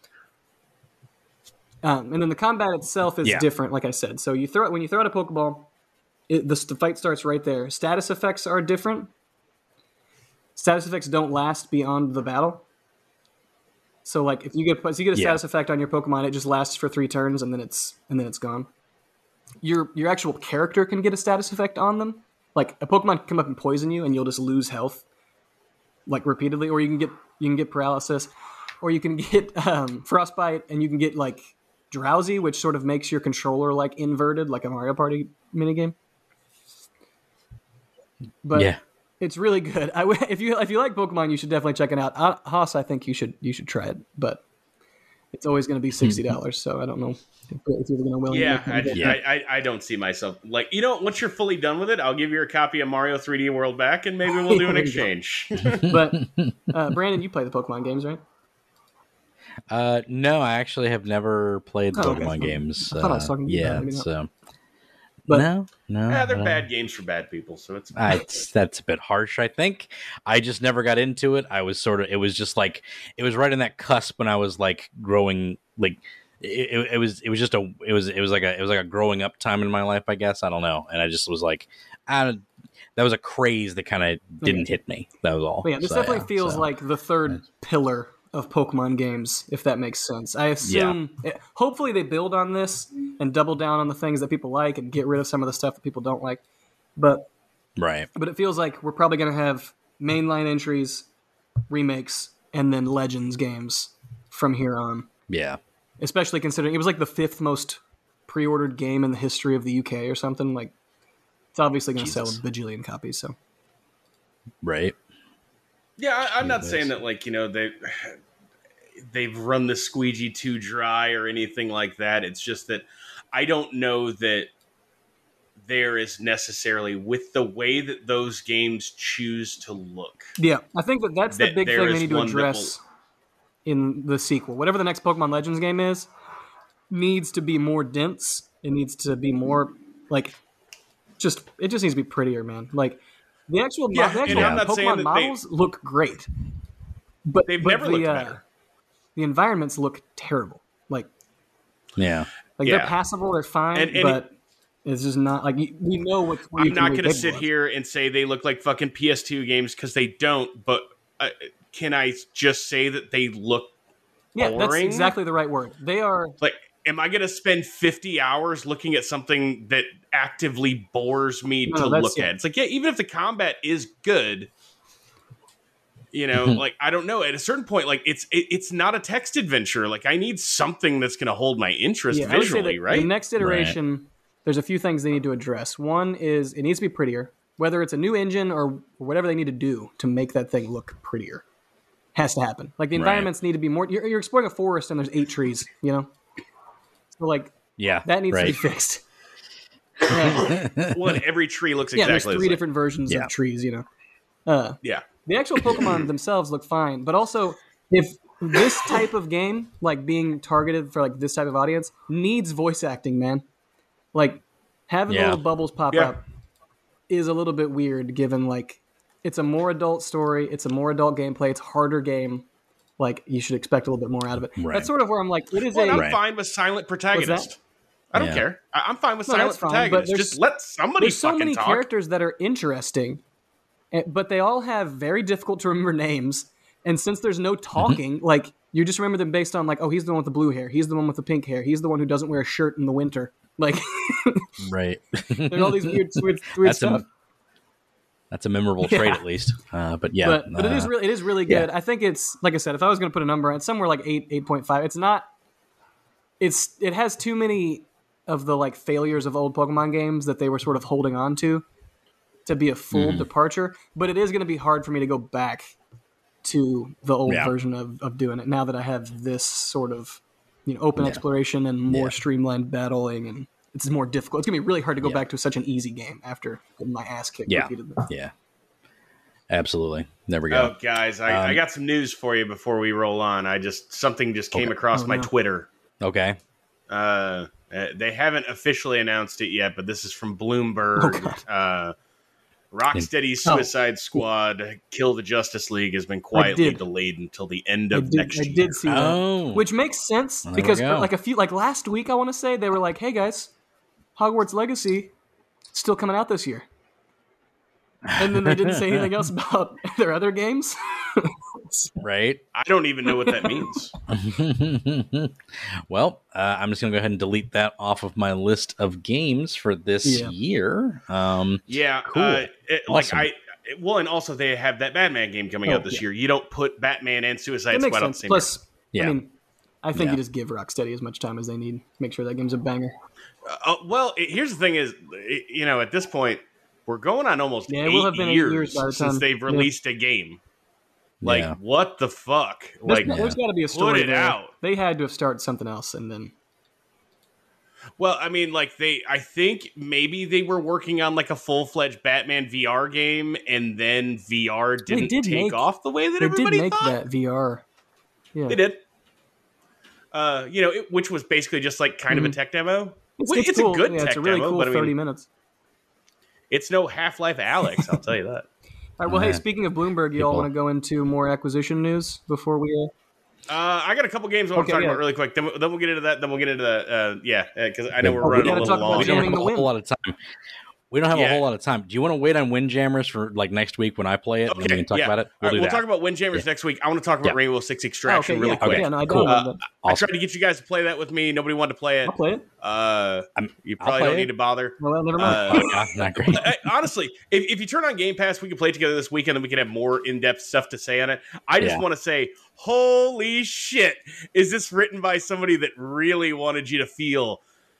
And then the combat itself is different, like I said. So when you throw out a Pokeball, the fight starts right there. Status effects are different. Status effects don't last beyond the battle. So like if you get a status effect on your Pokemon, it just lasts for 3 turns and then it's gone. Your actual character can get a status effect on them. Like a Pokemon can come up and poison you, and you'll just lose health, like repeatedly. Or you can get paralysis, or you can get frostbite, and you can get like drowsy, which sort of makes your controller like inverted, like a Mario Party minigame. But it's really good. If you like Pokemon, you should definitely check it out. Haas, I think you should try it, but it's always going to be $60, so I don't know if you're going to willing. I don't see myself like, once you're fully done with it, I'll give you a copy of Mario 3D World back, and maybe we'll do an exchange. But Brandon, you play the Pokemon games, right? No, I actually have never played the Pokemon games. I thought I was talking to you. So But no. Yeah, they're bad games for bad people, so it's that's a bit harsh, I think. I just never got into it. I was it was just like, it was right in that cusp when I was like growing, like it was like a growing up time in my life, I guess. I don't know. And I just was like, that was a craze that kind of didn't hit me. That was all. But yeah, this definitely feels like the third pillar of Pokemon games, if that makes sense. I assume, hopefully they build on this and double down on the things that people like and get rid of some of the stuff that people don't like. But it feels like we're probably going to have mainline entries, remakes, and then Legends games from here on. Yeah. Especially considering it was like the 5th most pre-ordered game in the history of the UK or something. Like, it's obviously going to sell a bajillion copies. So, right. Yeah, I'm not saying that, like, you know, they've run the squeegee too dry or anything like that. It's just that I don't know that there is necessarily, with the way that those games choose to look. Yeah, I think that's the big thing they need to address in the sequel. Whatever the next Pokemon Legends game is, needs to be more dense. It needs to be more, like, it just needs to be prettier, man. Like, the actual Pokemon models look great. But they've never looked better. The environments look terrible. Like, they're passable, they're fine, but it's just not like we know what. I'm not going to sit here and say they look like fucking PS2 games because they don't. But can I just say that they look boring? That's exactly the right word. They are like. Am I going to spend 50 hours looking at something that actively bores me to look at? It's like, yeah, even if the combat is good, you know, like, I don't know. At a certain point, like, it's not a text adventure. Like, I need something that's going to hold my interest visually, right? The next iteration, there's a few things they need to address. One is it needs to be prettier, whether it's a new engine or whatever they need to do to make that thing look prettier. Has to happen. Like, the environments need to be more. You're exploring a forest and there's 8 trees, you know? So, like, that needs to be fixed. Well, every tree looks exactly the same. There's 3 different versions of trees, you know. The actual Pokemon themselves look fine, but also, if this type of game, like, being targeted for, like, this type of audience, needs voice acting, man. Like, having the little bubbles pop up is a little bit weird, given, like, it's a more adult story, it's a more adult gameplay, it's a harder game. Like, you should expect a little bit more out of it. That's sort of where I'm like, it is I'm fine with silent protagonist. I don't care. I'm fine with silent protagonist. Just let somebody there's so many characters that are interesting, but they all have very difficult to remember names. And since there's no talking, like, you just remember them based on, like, oh, he's the one with the blue hair. He's the one with the pink hair. He's the one who doesn't wear a shirt in the winter. Like, there's all these weird stuff. That's a memorable trait, at least. But it is really good. I think it's, like I said, if I was going to put a number on it, somewhere like 8.5. It's not. It has too many of the, like, failures of old Pokemon games that they were sort of holding on to be a full departure. But it is going to be hard for me to go back to the old version of doing it now that I have this sort of, you know, open exploration and more streamlined battling, and it's more difficult. It's gonna be really hard to go back to such an easy game after getting my ass kicked repeatedly. Yeah, absolutely. There we go. Oh, guys, I got some news for you before we roll on. Something just came across my Twitter. Okay. They haven't officially announced it yet, but this is from Bloomberg. Rocksteady's Suicide Squad Kill the Justice League has been quietly delayed until the end of next year. I did see that, which makes sense because like last week, I want to say they were like, "Hey guys, Hogwarts Legacy still coming out this year," and then they didn't say anything else about their other games. Right? I don't even know what that means. Well, I'm just going to go ahead and delete that off of my list of games for this year. Cool. Awesome. And also they have that Batman game coming out this year. You don't put Batman and Suicide Squad on the same Plus, I mean, I think you just give Rocksteady as much time as they need. Make sure that game's a banger. Here's the thing is, you know, at this point, we're going on almost 8 years since they've released a game. Like, what the fuck? There's got to be a story put it out. They had to have started something else, and then. Well, I mean, like, I think maybe they were working on, like, a full-fledged Batman VR game, and then VR didn't take off the way that everybody thought. They did make that VR. Yeah. They did. You know, which was basically just, like, kind of a tech demo. It's cool. a good yeah, tech it's a really demo, cool but 30 minutes. it's no Half-Life Alex, I'll tell you that. All right, well, hey, speaking of Bloomberg, you all want to go into more acquisition news before we... I got a couple games I want to talk about really quick. Then we'll get into that. Then we'll get into the because I know we're running a little long. We don't have a whole lot of time. We don't have a whole lot of time. Do you want to wait on Windjammers for like next week when I play it? Okay, and we can talk about it. We'll talk about Windjammers next week. I want to talk about Rainbow Six Extraction really quick. Yeah, no, I cool. I tried to get you guys to play that with me. Nobody wanted to play it. I'll play it. You probably don't need to bother. Well, never mind. Not great. Honestly, if you turn on Game Pass, we can play it together this weekend and we can have more in-depth stuff to say on it. I just want to say, holy shit, is this written by somebody that really wanted you to feel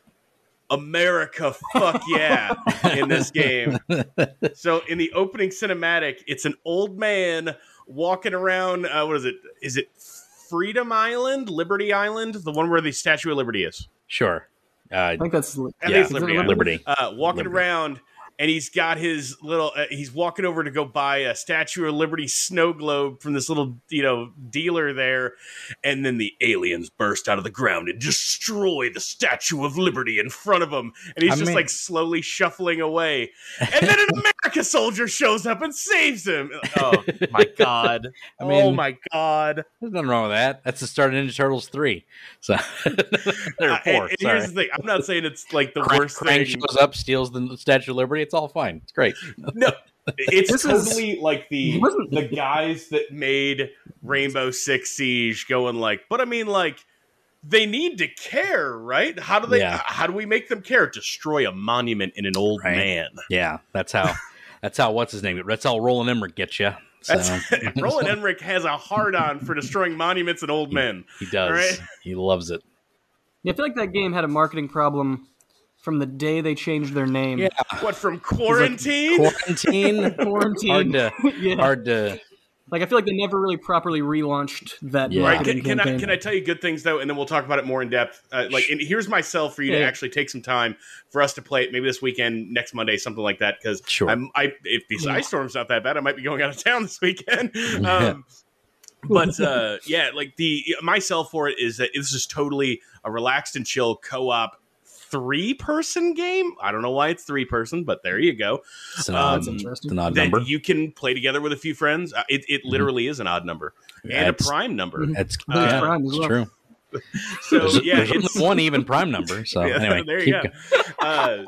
America, fuck yeah, in this game. So in the opening cinematic, it's an old man walking around, what is it? Is it Freedom Island? Liberty Island? The one where the Statue of Liberty is. Sure. I think that's Liberty. Walking around, and he's got his little. He's walking over to go buy a Statue of Liberty snow globe from this little, dealer there, and then the aliens burst out of the ground and destroy the Statue of Liberty in front of him, and he's like slowly shuffling away, and then an America soldier shows up and saves him. Oh my god! Oh my god! There's nothing wrong with that. That's the start of Ninja Turtles 3. So there 4. And here's the thing: I'm not saying it's like the worst thing. Krang shows up, steals the Statue of Liberty. It's all fine. It's great. No, it's totally like the guys that made Rainbow Six Siege going like, but I mean, like, they need to care, right? How do we make them care? Destroy a monument in an old man. Yeah, that's how what's his name? That's how Roland Emmerich gets you. So. Roland Emmerich has a hard-on for destroying monuments and old men. He does. Right? He loves it. Yeah, I feel like that game had a marketing problem from the day they changed their name. Yeah. What, from Quarantine? Quarantine. Hard to. Like, I feel like they never really properly relaunched that. Yeah. Right. Can I tell you good things, though, and then we'll talk about it more in depth? And here's my cell for you to actually take some time for us to play it, maybe this weekend, next Monday, something like that, because if the ice storm's not that bad, I might be going out of town this weekend. But my sell for it is that this is totally a relaxed and chill co-op 3-person game. I don't know why it's 3-person, but there you go. That's interesting. It's an odd number. You can play together with a few friends. It literally is an odd number and a prime number. It's prime as well. True. So there's only one even prime number. So anyway, there you go.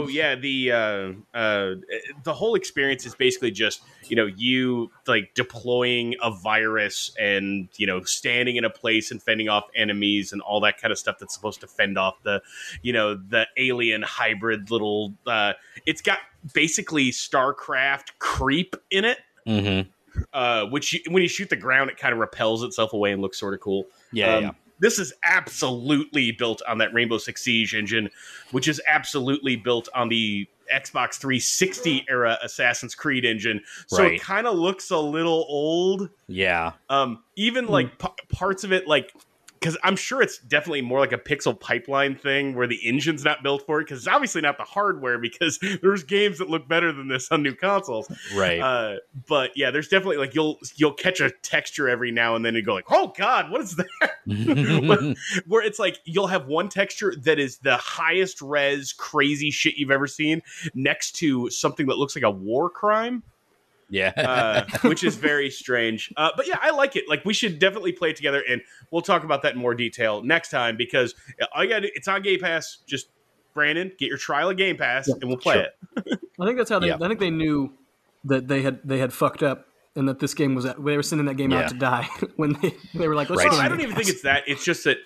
The whole experience is basically just you like deploying a virus and standing in a place and fending off enemies and all that kind of stuff that's supposed to fend off the alien hybrid little. It's got basically StarCraft creep in it. Mm-hmm. Which when you shoot the ground, it kind of repels itself away and looks sort of cool. Yeah. This is absolutely built on that Rainbow Six Siege engine, which is absolutely built on the Xbox 360 era Assassin's Creed engine. So it kind of looks a little old. Yeah. Even like parts of it, like, because I'm sure it's definitely more like a pixel pipeline thing where the engine's not built for it, because it's obviously not the hardware, because there's games that look better than this on new consoles. Right. But yeah, there's definitely like you'll catch a texture every now and then and go like, oh God, what is that? Where it's like you'll have one texture that is the highest res crazy shit you've ever seen next to something that looks like a war crime. Yeah. Which is very strange. But yeah, I like it. Like, we should definitely play it together, and we'll talk about that in more detail next time, because it's on Game Pass. Just, Brandon, get your trial of Game Pass, and we'll play it. I think that's how I think they knew that they had fucked up, and that this game they were sending that game out to die when they were like, let's I don't even think it's that. It's just that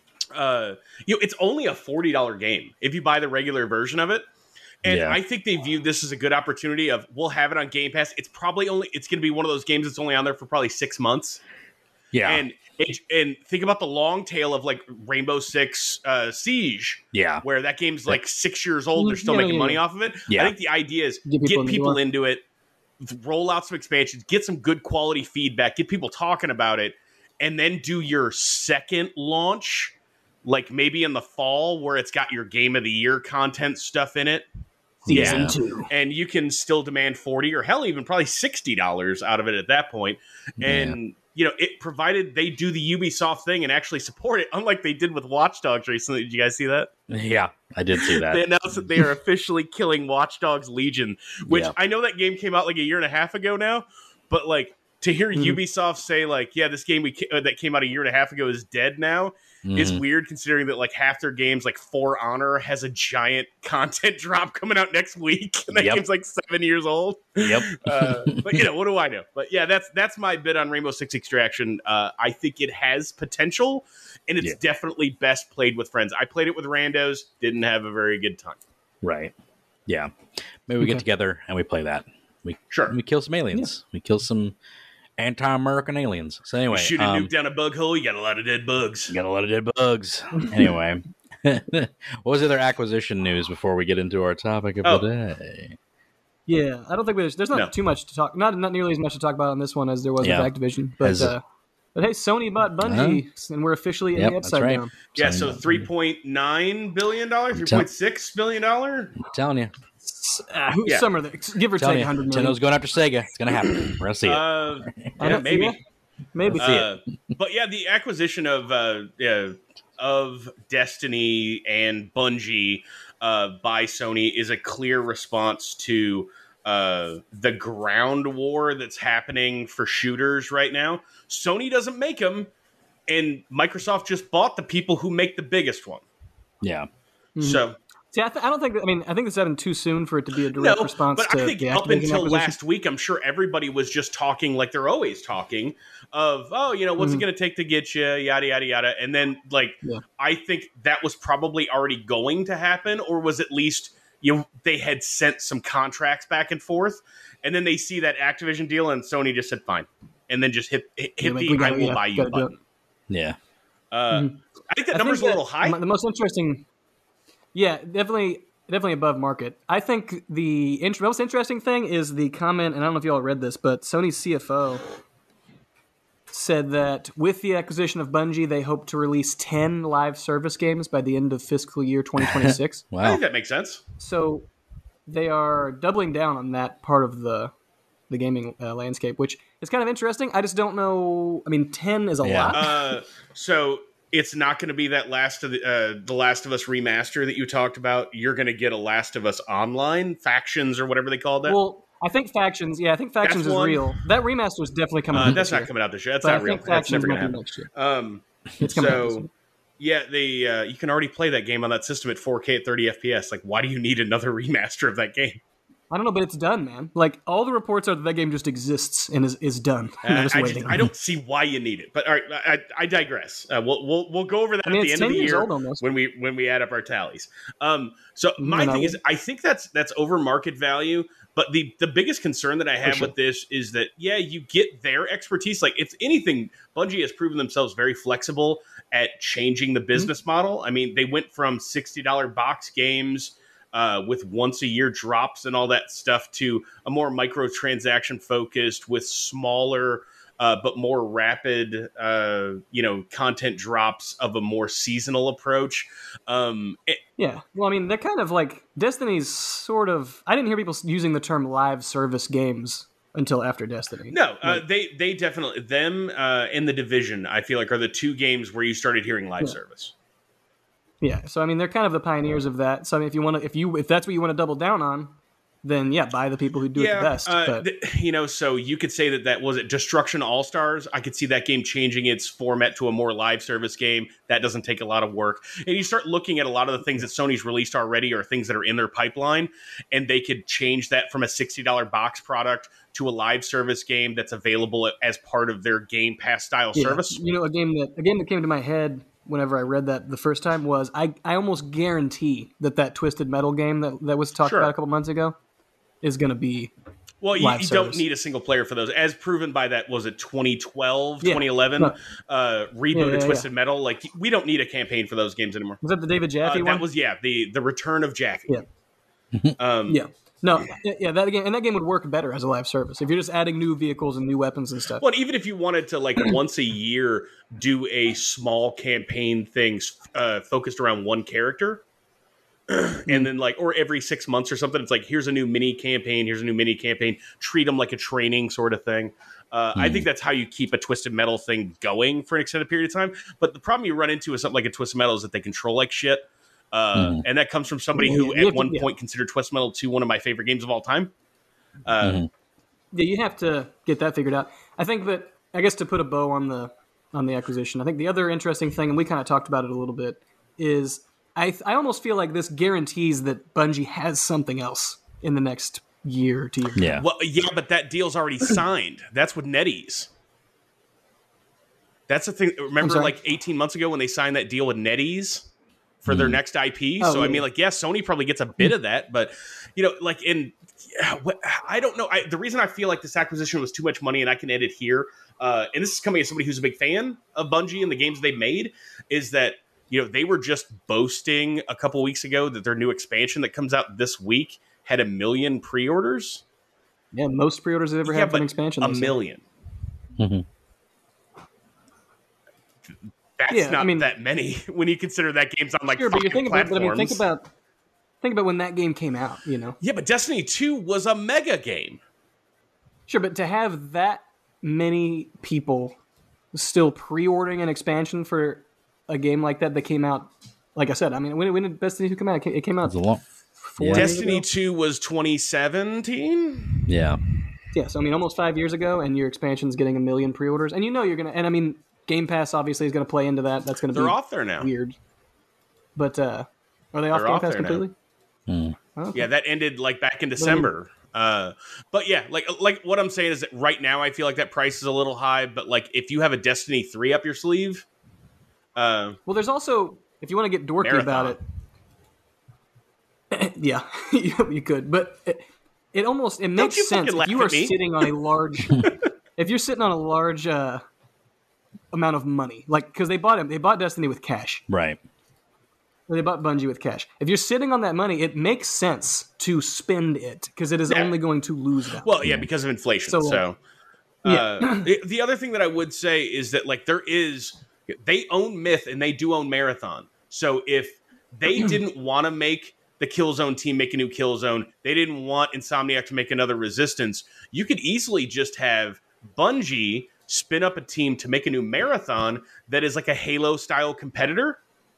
it's only a $40 game if you buy the regular version of it. And I think they viewed this as a good opportunity of, we'll have it on Game Pass. It's probably it's going to be one of those games that's only on there for probably 6 months. Yeah. And think about the long tail of like Rainbow Six Siege. Yeah. Where that game's like 6 years old. They're still making money off of it. Yeah. I think the idea is get people into it, roll out some expansions, get some good quality feedback, get people talking about it, and then do your second launch, like maybe in the fall, where it's got your Game of the Year content stuff in it. Season 2. And you can still demand $40 or hell, even probably $60 out of it at that point. And, it provided they do the Ubisoft thing and actually support it, unlike they did with Watch Dogs recently. Did you guys see that? Yeah, I did see that. They announced that they are officially killing Watch Dogs Legion, which I know that game came out like a year and a half ago now, but like to hear Ubisoft say like, yeah, this game that came out a year and a half ago is dead now is weird, considering that like half their games, like For Honor, has a giant content drop coming out next week, and that game's like 7 years old. Yep. But what do I know? But yeah, that's my bit on Rainbow Six Extraction. I think it has potential, and it's definitely best played with friends. I played it with randos, didn't have a very good time. Right. Yeah. Maybe we get together and we play that. We kill some aliens. We kill some anti-American aliens. So anyway, you shoot a nuke down a bug hole, you got a lot of dead bugs. Anyway, what was the other acquisition news before we get into our topic of the day? Yeah, I don't think there's not too much to talk. Not nearly as much to talk about on this one as there was with Activision. But hey, Sony bought Bungie, and we're officially in the upside down. Yeah, so $3.9 billion, $3.6 billion. I'm telling you. Summer, give or take $100 million. Nintendo's going after Sega. It's going to happen. We're going to see it. Maybe. See it. But yeah, the acquisition of Destiny and Bungie by Sony is a clear response to the ground war that's happening for shooters right now. Sony doesn't make them, and Microsoft just bought the people who make the biggest one. Yeah. So... See, I don't think. I think it's happened too soon for it to be a direct response. But I think up until last week, I'm sure everybody was just talking like they're always talking of, what's it going to take to get you, yada yada yada, and then I think that was probably already going to happen, or was at least they had sent some contracts back and forth, and then they see that Activision deal, and Sony just said fine, and then just hit the I will buy you button. Yeah, I think that number's a little high. The most interesting. Yeah, definitely above market. I think the most interesting thing is the comment, and I don't know if you all read this, but Sony's CFO said that with the acquisition of Bungie, they hope to release 10 live service games by the end of fiscal year 2026. Wow. I think that makes sense. So they are doubling down on that part of the gaming landscape, which is kind of interesting. I just don't know. I mean, 10 is a lot. So... It's not going to be that the Last of Us remaster that you talked about. You're going to get a Last of Us Online, Factions, or whatever they call that. Well, I think Factions. Yeah, I think Factions is real. That remaster is definitely coming out. That's not coming out this year. That's not real. That's never going to happen. Next year. It's coming out this year. Yeah, you can already play that game on that system at 4K at 30 FPS. Like, why do you need another remaster of that game? I don't know, but it's done, man. Like, all the reports are that game just exists and is done. I don't see why you need it. But all right, I digress. We'll go over that at the end of the year when we add up our tallies. So my thing is, I think that's over market value. But the biggest concern that I have with this is that, you get their expertise. Like, if anything, Bungie has proven themselves very flexible at changing the business model. I mean, they went from $60 box games with once-a-year drops and all that stuff to a more microtransaction focused with smaller but more rapid, content drops of a more seasonal approach. Yeah. Well, I mean, they're kind of like Destiny's sort of... I didn't hear people using the term live service games until after Destiny. No, they definitely... Them and The Division, I feel like, are the two games where you started hearing live service. Yeah, so I mean, they're kind of the pioneers of that. So I mean, if that's what you want to double down on, then buy the people who do it the best. So you could say that was it. Destruction All Stars. I could see that game changing its format to a more live service game. That doesn't take a lot of work. And you start looking at a lot of the things that Sony's released already, or things that are in their pipeline, and they could change that from a $60 box product to a live service game that's available as part of their Game Pass style service. A game that came to my head whenever I read that the first time was I almost guarantee that Twisted Metal game that was talked about a couple months ago is going to be you don't need a single player for those, as proven by that, was it 2012, 2011 reboot of Twisted Metal. Like, we don't need a campaign for those games anymore. Was that the David Jaffe one? That was, the return of Jaffe. Yeah. No, that game would work better as a live service if you're just adding new vehicles and new weapons and stuff. Well, even if you wanted to, like, once a year do a small campaign thing focused around one character, And then like, or every 6 months or something, it's like, here's a new mini campaign. Treat them like a training sort of thing. I think that's how you keep a Twisted Metal thing going for an extended period of time. But the problem you run into with something like a Twisted Metal is that they control like shit. And that comes from somebody who at one point considered Twisted Metal 2 one of my favorite games of all time. Yeah, you have to get that figured out. I think that, I guess, to put a bow on the acquisition, I think the other interesting thing, and we kind of talked about it a little bit, is I almost feel like this guarantees that Bungie has something else in the next year to year. Yeah. Well, yeah, but that deal's already signed. That's with NetEase. That's the thing. Remember, like 18 months ago when they signed that deal with NetEase for their next IP? Oh, so, yeah. I mean, like, yeah, Sony probably gets a bit of that, but, you know, like, I don't know. The reason I feel like this acquisition was too much money, and I can edit here, and this is coming as somebody who's a big fan of Bungie and the games they've made, is that, you know, they were just boasting a couple weeks ago that their new expansion that comes out this week had 1 million pre-orders. Yeah, most pre-orders they've ever had for an expansion. 1 million. That's not that many when you consider that game's on like sure, but you're thinking platforms. about, think about when that game came out, you know. Yeah, but Destiny 2 was a mega game. Sure, but to have that many people still pre-ordering an expansion for a game like that came out, like I said, I mean, when did Destiny 2 come out? It came out a long. 4 years Destiny ago? 2 was 2017. Yeah. Yeah, so I mean, almost 5 years ago, and your expansion's getting 1 million pre-orders, and you know you're gonna. And I mean, Game Pass obviously is gonna play into that. That's gonna be They're off there now. Weird, but are they off They're Game off Pass there now. completely? Okay. Yeah, that ended like back in December. But yeah, like what I'm saying is that right now I feel like that price is a little high. But like if you have a Destiny 3 up your sleeve, well, there's also, if you want to get dorky about it, yeah, you could, but it almost makes sense if you are sitting on a large, if you're sitting on a large amount of money, like because they bought Destiny with cash, Right. or they bought Bungie with cash. If you're sitting on that money, it makes sense to spend it because it is only going to lose value. Well, yeah, because of inflation. So the other thing that I would say is that like they own Myth and they do own Marathon. So if they didn't want to make the Killzone team make a new Killzone, they didn't want Insomniac to make another Resistance, you could easily just have Bungie spin up a team to make a new Marathon that is like a Halo-style competitor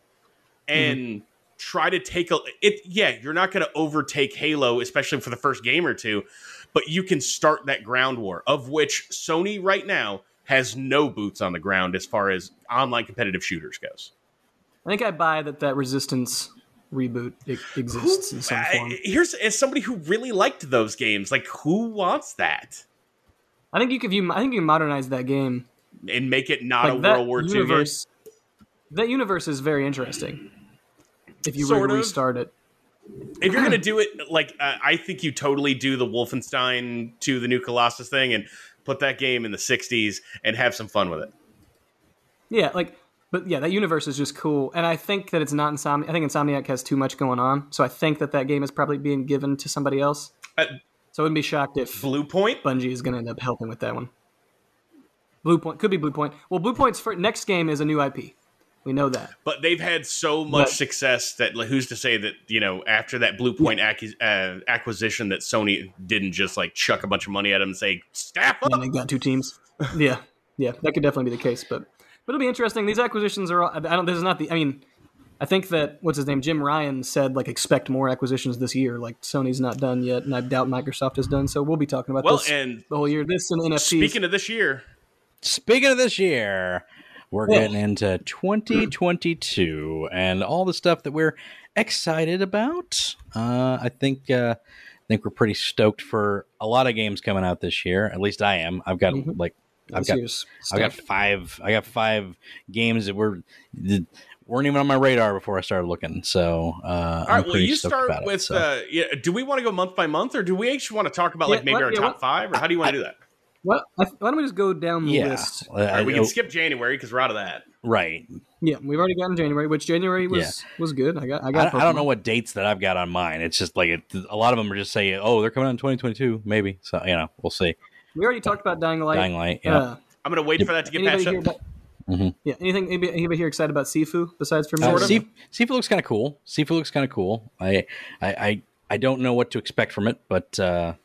and try to take it. Yeah, you're not going to overtake Halo, especially for the first game or two, but you can start that ground war, of which Sony right now has no boots on the ground as far as online competitive shooters goes. I think I buy that Resistance reboot exists in some form. As somebody who really liked those games, like who wants that? I think you can modernize that game and make it not like a World War II game. That universe is very interesting. If you were to restart it, if you're going to do it, like I think you totally do the Wolfenstein to the New Colossus thing and put that game in the 60s and have some fun with it. Yeah, but yeah, that universe is just cool, and I think that it's not Insomniac. I think Insomniac has too much going on, so I think that game is probably being given to somebody else. So I wouldn't be shocked if Bluepoint Bungie is going to end up helping with that one. Bluepoint could be Bluepoint. Well, Bluepoint's next game is a new IP. We know that. But they've had so much success that who's to say that, you know, after that Bluepoint acquisition that Sony didn't just like chuck a bunch of money at them and say, staff up. And they got 2 teams. Yeah, that could definitely be the case. But it'll be interesting. These acquisitions are, I think that, what's his name, Jim Ryan said, like, expect more acquisitions this year. Like, Sony's not done yet, and I doubt Microsoft is done. So we'll be talking about this and the whole year. This and NFTs. Speaking of this year, we're getting into 2022 and all the stuff that we're excited about. I think we're pretty stoked for a lot of games coming out this year. At least I am. I've got I've got 5 games that weren't even on my radar before I started looking. So, all right. Well, you start with. Do we want to go month by month, or do we actually want to talk about maybe our top 5, or how do you want to do that? Well, why don't we just go down the list? All right, we can skip January because we're out of that. Right. Yeah, we've already gotten January, which January was good. I don't know what dates that I've got on mine. It's just like a lot of them are just saying, "Oh, they're coming out in 2022." Maybe. So we'll see. We already talked about Dying Light. Yeah. I'm going to wait for that to get patched up. Yeah. Anything? Anybody here excited about Sifu besides from Sifu looks kind of cool. I don't know what to expect from it, but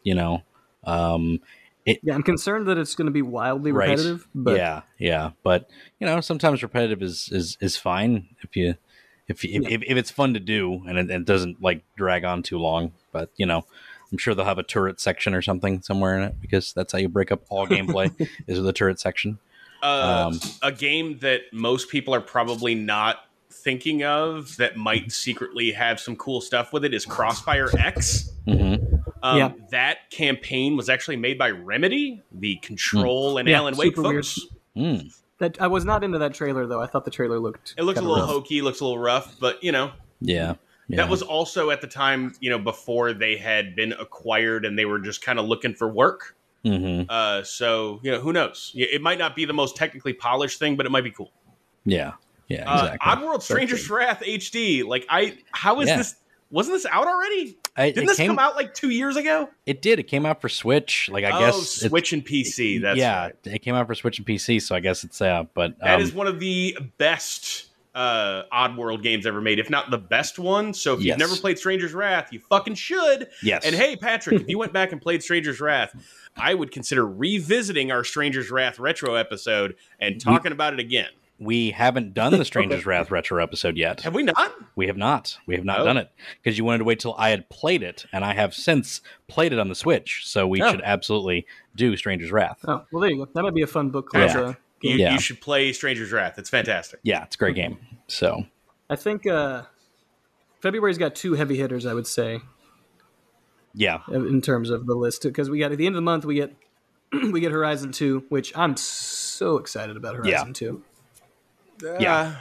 I'm concerned that it's going to be wildly repetitive. But yeah. But sometimes repetitive is fine if it's fun to do and it doesn't like drag on too long. But I'm sure they'll have a turret section or something somewhere in it because that's how you break up all gameplay is with a turret section. A game that most people are probably not thinking of that might secretly have some cool stuff with it is Crossfire X. That campaign was actually made by Remedy, the Control and Alan Wake folks. That I was not into that trailer though. I thought the trailer looked. It looked a little hokey, looks a little rough, but Yeah. That was also at the time, before they had been acquired and they were just kind of looking for work. So, who knows? It might not be the most technically polished thing, but it might be cool. Yeah, exactly. Oddworld Stranger's Wrath HD. How is this? Wasn't this out already? Didn't this come out like 2 years ago? It did. It came out for Switch. I guess Switch and PC. That's right. It came out for Switch and PC. So I guess it's but that is one of the best Oddworld games ever made, if not the best one. So if you've never played Stranger's Wrath, you fucking should. Yes. And hey, Patrick, if you went back and played Stranger's Wrath, I would consider revisiting our Stranger's Wrath retro episode and talking about it again. We haven't done the Stranger's Wrath retro episode yet. Have we not? We have not. We have not done it because you wanted to wait till I had played it, and I have since played it on the Switch. So we should absolutely do Stranger's Wrath. Oh, well, there you go. That might be a fun book club. You should play Stranger's Wrath. It's fantastic. Yeah, it's a great game. So I think February's got two heavy hitters, I would say. Yeah, in terms of the list, because we got at the end of the month we get Horizon 2, which I'm so excited about Horizon 2. Yeah.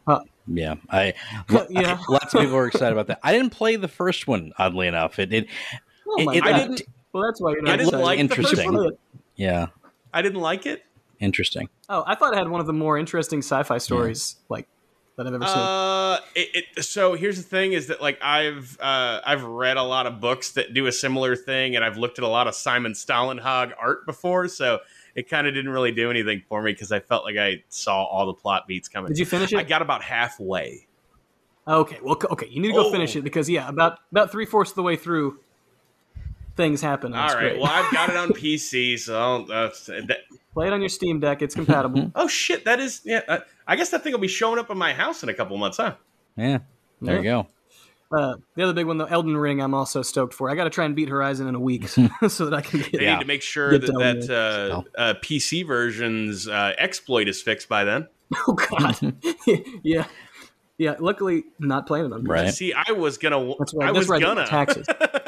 Lots of people are excited about that. I didn't play the first one, oddly enough. I didn't. Well, that's why you're not excited. Like interesting. Yeah, I didn't like it. Interesting. Oh, I thought it had one of the more interesting sci-fi stories that I've ever seen. So here's the thing: is that I've read a lot of books that do a similar thing, and I've looked at a lot of Simon Stålenhag art before, so it kind of didn't really do anything for me because I felt like I saw all the plot beats coming. Did you finish it? I got about halfway. Okay, you need to go finish it because about 3/4 of the way through, things happen. All right, great. Well, I've got it on PC, so play it on your Steam Deck. It's compatible. Oh shit, that is I guess that thing will be showing up in my house in a couple months, huh? Yeah, there you go. The other big one, though, Elden Ring, I'm also stoked for. I got to try and beat Horizon in a week so that I can get. They need to make sure that PC version's exploit is fixed by then. Oh God, yeah. Luckily, not playing it on PC. Right. See, I was gonna. Taxes.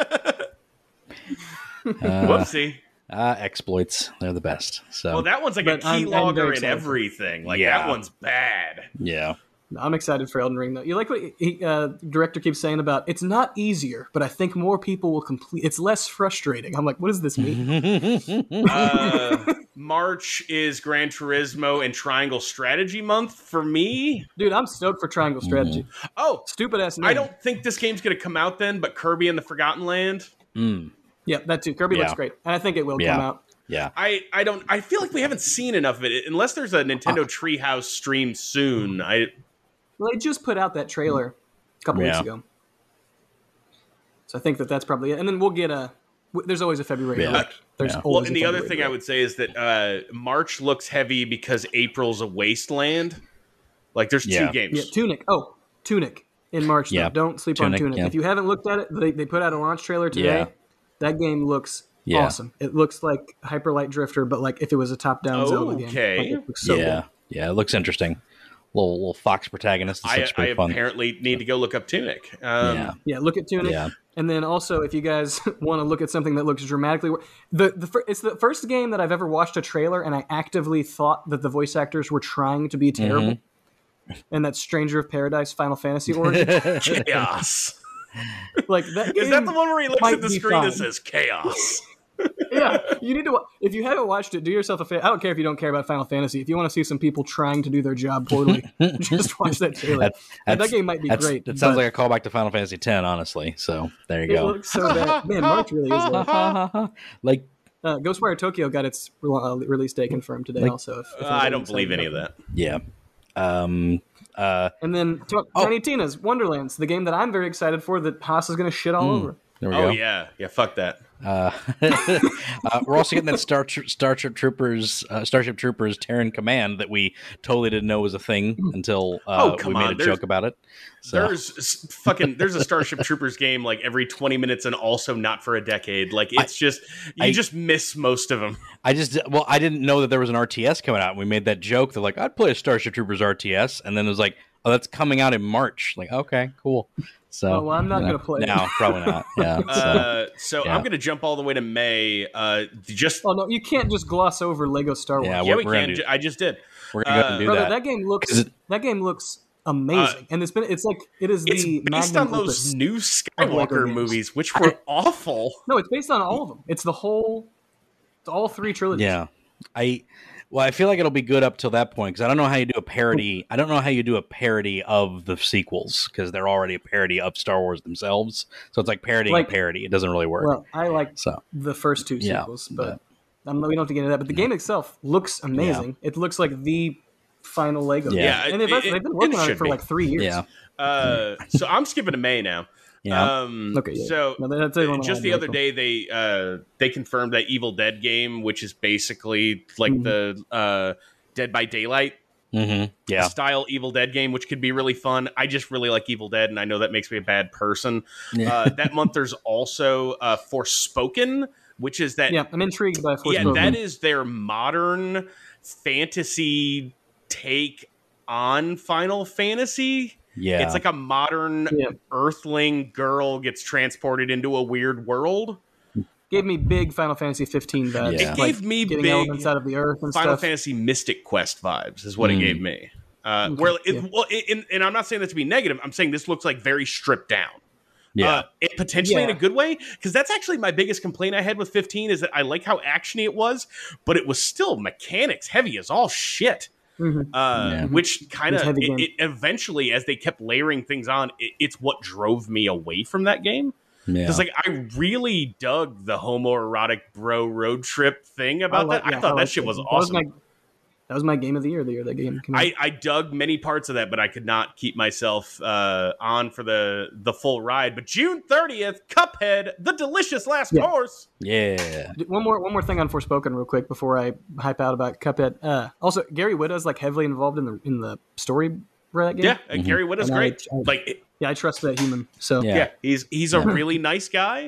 Whoopsie. Exploits, they're the best. So well, that one's like a keylogger and everything. That one's bad. Yeah. I'm excited for Elden Ring, though. You like what director keeps saying about it's not easier, but I think more people will complete. It's less frustrating. I'm like, what does this mean? March is Gran Turismo and Triangle Strategy month for me. Dude, I'm stoked for Triangle Strategy. Oh, stupid ass name. I don't think this game's going to come out then, but Kirby and the Forgotten Land. Yeah, that too. Kirby looks great, and I think it will come out. Yeah, I feel like we haven't seen enough of it unless there's a Nintendo Treehouse stream soon. Well, they just put out that trailer a couple weeks ago, so I think that's probably it. And then we'll get there's always a February. Well, and the other thing I would say is that March looks heavy because April's a wasteland. There's two games. Yeah, Tunic. Oh, Tunic in March. Yeah, don't sleep on Tunic. Yeah. If you haven't looked at it, they put out a launch trailer today. Yeah. That game looks awesome. It looks like Hyper Light Drifter, but if it was a top-down Zelda game. Okay. It looks so good. Yeah, it looks interesting. Little Fox protagonist. I fun. Apparently need to go look up Tunic. Look at Tunic. Yeah. And then also, if you guys want to look at something that looks dramatically it's the first game that I've ever watched a trailer and I actively thought that the voice actors were trying to be terrible. And that's Stranger of Paradise Final Fantasy Origin. Chaos. That game is that the one where he looks at the screen and says chaos? Yeah, you need to. If you haven't watched it, do yourself a favor. I don't care if you don't care about Final Fantasy. If you want to see some people trying to do their job poorly, just watch that trailer. That game might be great. It sounds like a callback to Final Fantasy X, honestly. So there you go. It looks so bad. Man, March really is. Ghostwire Tokyo got its release date confirmed today. Also, if I don't believe any of that. Yeah. And then Tiny Tina's Wonderlands, the game that I'm very excited for, that Haas is going to shit all over. There we go. Yeah, fuck that. We're also getting that Starship Troopers Terran Command that we totally didn't know was a thing until we made a joke about it. So. There's a Starship Troopers game like every 20 minutes, and also not for a decade. Like it's just miss most of them. I didn't know that there was an RTS coming out. And we made that joke. They're like, I'd play a Starship Troopers RTS, and then it was like, oh, that's coming out in March. Like, okay, cool. So, I'm not going to play it. No, probably not. Yeah. I'm going to jump all the way to May. No, you can't just gloss over Lego Star Wars. Yeah, we can. I just did. We're going to go and do that. That game looks amazing, and it is the based on those new Skywalker movies, which were awful. No, it's based on all of them. It's all three trilogies. Yeah, I feel like it'll be good up till that point, because I don't know how you do a parody. I don't know how you do a parody of the sequels, because they're already a parody of Star Wars themselves. So it's like parodying a parody. It doesn't really work. Well, I like the first two sequels, but we don't have to get into that. But the game itself looks amazing. Yeah. It looks like the final Lego. Yeah, and they've been working on it for like 3 years. Yeah. So I'm skipping to May now. Yeah. So just the other day, they confirmed that Evil Dead game, which is basically like the Dead by Daylight style Evil Dead game, which could be really fun. I just really like Evil Dead, and I know that makes me a bad person. That month, there's also Forspoken, which is that. Yeah, I'm intrigued by Forspoken. Yeah, that is their modern fantasy take on Final Fantasy. Yeah. It's like a modern Earthling girl gets transported into a weird world. Gave me big Final Fantasy 15 vibes. It gave me big elements out of the earth and Final stuff. Fantasy Mystic Quest vibes is what it gave me. And I'm not saying that to be negative. I'm saying this looks like very stripped down. Yeah. It potentially in a good way, because that's actually my biggest complaint I had with 15 is that I like how actiony it was, but it was still mechanics heavy as all shit. Which kind of eventually, as they kept layering things on, it's what drove me away from that game. Because I really dug the homoerotic bro road trip thing about that. I thought that shit was awesome. That was my game of the year. The year that game came out. I dug many parts of that, but I could not keep myself on for the full ride. But June 30th, Cuphead, the delicious last course. Yeah. One more thing on Forspoken, real quick, before I hype out about Cuphead. Also, Gary Whitta's like heavily involved in the story for that game. Yeah, Gary Whitta's great. I trust that human. So he's a really nice guy.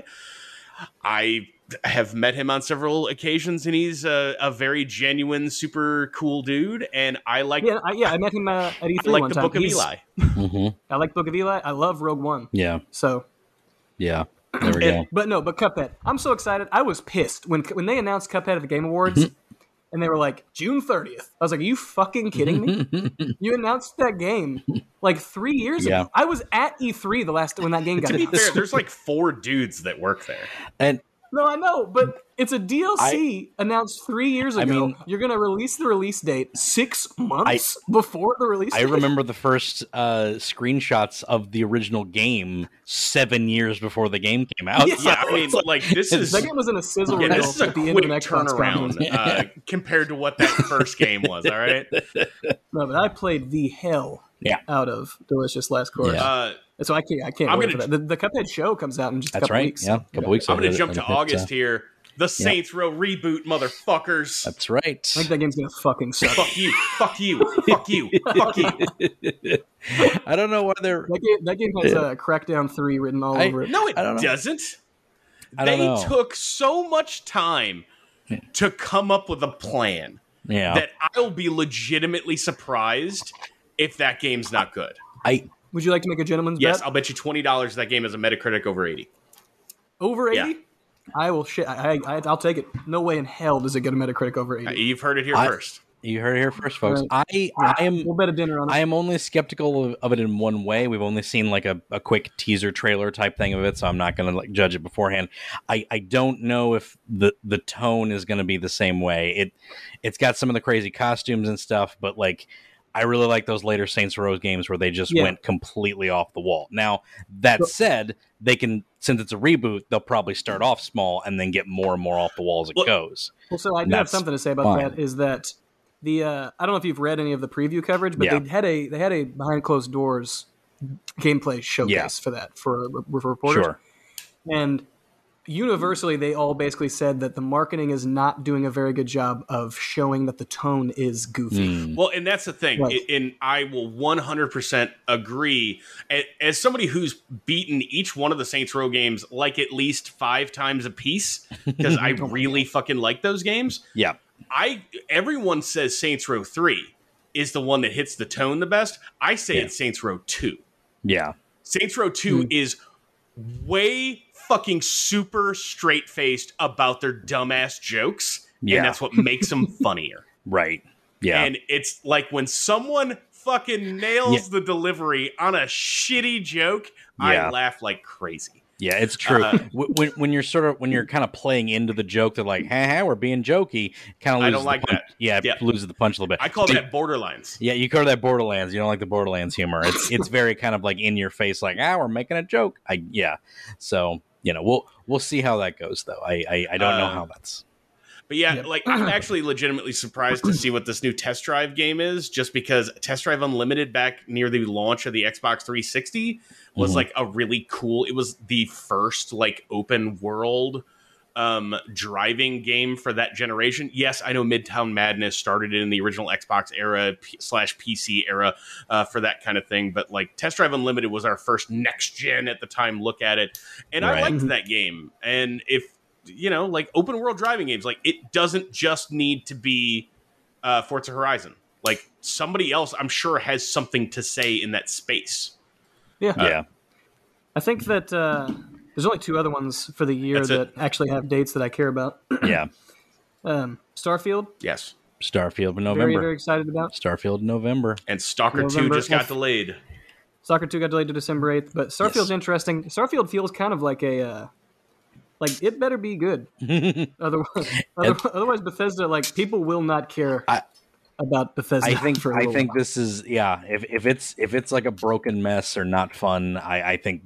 I have met him on several occasions, and he's a very genuine, super cool dude. And I like, I met him at E3 I like one the time. Book of Eli. I like Book of Eli. I love Rogue One. Yeah. So, yeah, there we go. But Cuphead. I'm so excited. I was pissed when they announced Cuphead at the Game Awards, and they were like June 30th. I was like, are you fucking kidding me? You announced that game like 3 years ago. I was at E3 the last when that game got announced. To be fair, there's like 4 dudes that work there. And no, I know, but it's a DLC announced 3 years ago. I mean, you're going to release the release date 6 months before the release date? I remember the first screenshots of the original game 7 years before the game came out. Yeah, I mean, like this is... That game was in a sizzle reel this is a at the quick end of Xbox turnaround compared to what that first game was, all right? No, but I played the hell out of Delicious Last Course. Yeah. So I can't wait for that. The Cuphead show comes out in just a couple weeks. Yeah, a couple weeks. I'm going to jump to August here. The Saints Row reboot, motherfuckers. That's right. I think that game's going to fucking suck. Fuck you. Fuck you. Fuck you. Fuck you. I don't know why they're... That game has Crackdown 3 written all over it. No, it doesn't. They took so much time to come up with a plan that I'll be legitimately surprised if that game's not good. Would you like to make a gentleman's bet? Yes, I'll bet you $20 that game has a Metacritic over 80. Over 80? Yeah. I will shit. I'll take it. No way in hell does it get a Metacritic over 80. You've heard it here first. You heard it here first, folks. We'll bet a dinner on it. I am only skeptical of it in one way. We've only seen like a quick teaser trailer type thing of it, so I'm not going to like judge it beforehand. I don't know if the tone is going to be the same way. It's got some of the crazy costumes and stuff, but like I really like those later Saints Row games where they just went completely off the wall. Now, that said, they can since it's a reboot, they'll probably start off small and then get more and more off the wall as it goes. Well, so I do have something to say about that. Is that the I don't know if you've read any of the preview coverage, but they had a behind closed doors gameplay showcase for reporters. Sure. And universally, they all basically said that the marketing is not doing a very good job of showing that the tone is goofy. Well, and that's the thing. Right. And I will 100% agree. As somebody who's beaten each one of the Saints Row games like at least 5 times a piece, because I really fucking like those games. Yeah. Everyone says Saints Row 3 is the one that hits the tone the best. I say it's Saints Row 2. Yeah. Saints Row 2 is way fucking super straight-faced about their dumbass jokes, and that's what makes them funnier. Right. Yeah. And it's like when someone fucking nails the delivery on a shitty joke, I laugh like crazy. Yeah, it's true. When you're kind of playing into the joke, they're like, "Ha, we're being jokey." Kind of, I don't like that. Yeah, it loses the punch a little bit. I call that Borderlands. Yeah, you call that Borderlands. You don't like the Borderlands humor. It's very kind of like in your face, like, we're making a joke. So we'll see how that goes, though. I don't know how that's. But like I'm actually legitimately surprised to see what this new Test Drive game is, just because Test Drive Unlimited back near the launch of the Xbox 360 was like a really cool. It was the first like open world driving game for that generation. Yes, I know Midtown Madness started in the original Xbox era / PC era for that kind of thing, but like Test Drive Unlimited was our first next gen at the time look at it, and I liked that game. And if like open world driving games, like it doesn't just need to be Forza Horizon. Like somebody else, I'm sure, has something to say in that space. Yeah. I think that there's only 2 other ones for the year that actually have dates that I care about. Yeah. Starfield. Yes. Starfield in November. Very, very excited about. Starfield in November. And Stalker 2 just got delayed. Stalker 2 got delayed to December 8th, but Starfield's interesting. Starfield feels kind of like a... like, it better be good. Otherwise, Bethesda, like, people will not care about Bethesda. I think while. this is if it's like a broken mess or not fun, I think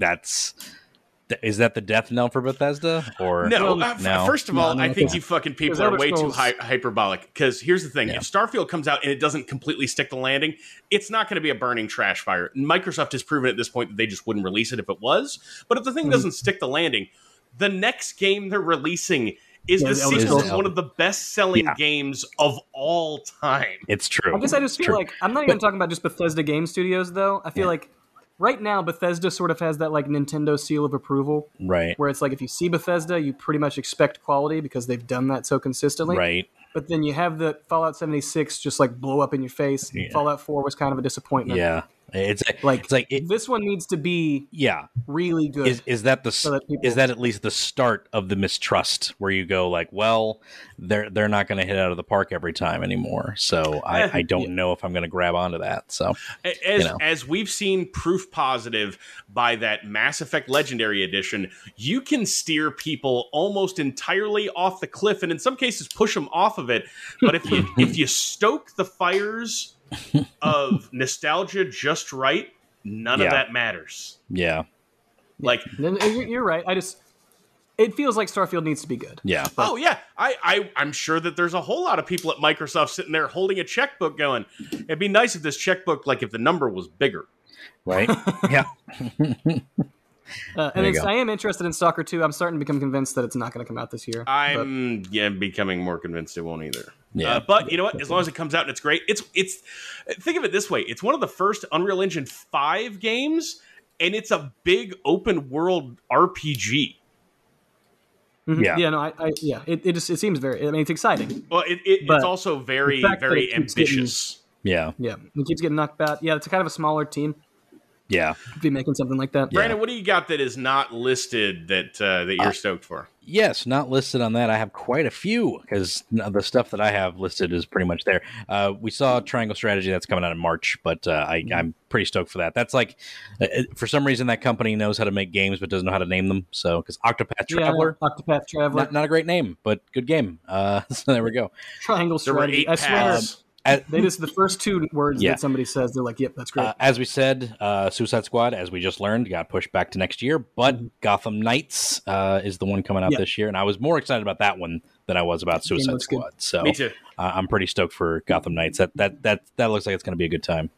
is that the death knell for Bethesda or no? First of all, no, I think you fucking people are way too hyperbolic. Because here's the thing: if Starfield comes out and it doesn't completely stick the landing, it's not going to be a burning trash fire. Microsoft has proven at this point that they just wouldn't release it if it was. But if the thing doesn't stick the landing, the next game they're releasing is the sequel to one of the best-selling games of all time. It's true. I guess I just feel like I'm not even talking about just Bethesda Game Studios, though. I feel like right now Bethesda sort of has that like Nintendo seal of approval, right? Where it's like if you see Bethesda, you pretty much expect quality because they've done that so consistently, right? But then you have the Fallout 76 just like blow up in your face. Yeah. Fallout 4 was kind of a disappointment. Yeah. It's like this one needs to be really good. Is that is that at least the start of the mistrust where you go like, well, they're not going to hit out of the park every time anymore. So I don't know if I'm going to grab onto that. So as we've seen proof positive by that Mass Effect Legendary Edition, you can steer people almost entirely off the cliff, and in some cases push them off of it. But if you stoke the fires of nostalgia just right, none of that matters. Yeah. Like you're right. It feels like Starfield needs to be good. Yeah. Oh yeah. I'm sure that there's a whole lot of people at Microsoft sitting there holding a checkbook going, it'd be nice if this checkbook, like if the number was bigger. Right. Yeah. And I am interested in Stalker 2. I'm starting to become convinced that it's not going to come out this year. I'm becoming more convinced it won't either. Yeah, but you know what? As long as it comes out and it's great, it's think of it this way: it's one of the first Unreal Engine 5 games, and it's a big open world RPG. Mm-hmm. Yeah, it seems very. I mean, it's exciting. Well, it's also very ambitious. Yeah, it keeps getting knocked out. Yeah, it's kind of a smaller team. Yeah, be making something like that. Brandon, what do you got that is not listed that you're stoked for? Yes, not listed on that. I have quite a few because the stuff that I have listed is pretty much there. We saw Triangle Strategy that's coming out in March, but I'm pretty stoked for that. That's like, for some reason, that company knows how to make games but doesn't know how to name them. So, because Octopath Traveler, not a great name, but good game. So there we go. Triangle Strategy. I swear. They just the first two words that somebody says, they're like, "Yep, that's great." As we said, Suicide Squad, as we just learned, got pushed back to next year. But Gotham Knights is the one coming out this year, and I was more excited about that one than I was about Suicide Squad. Good. So me too. I'm pretty stoked for Gotham Knights. That looks like it's going to be a good time.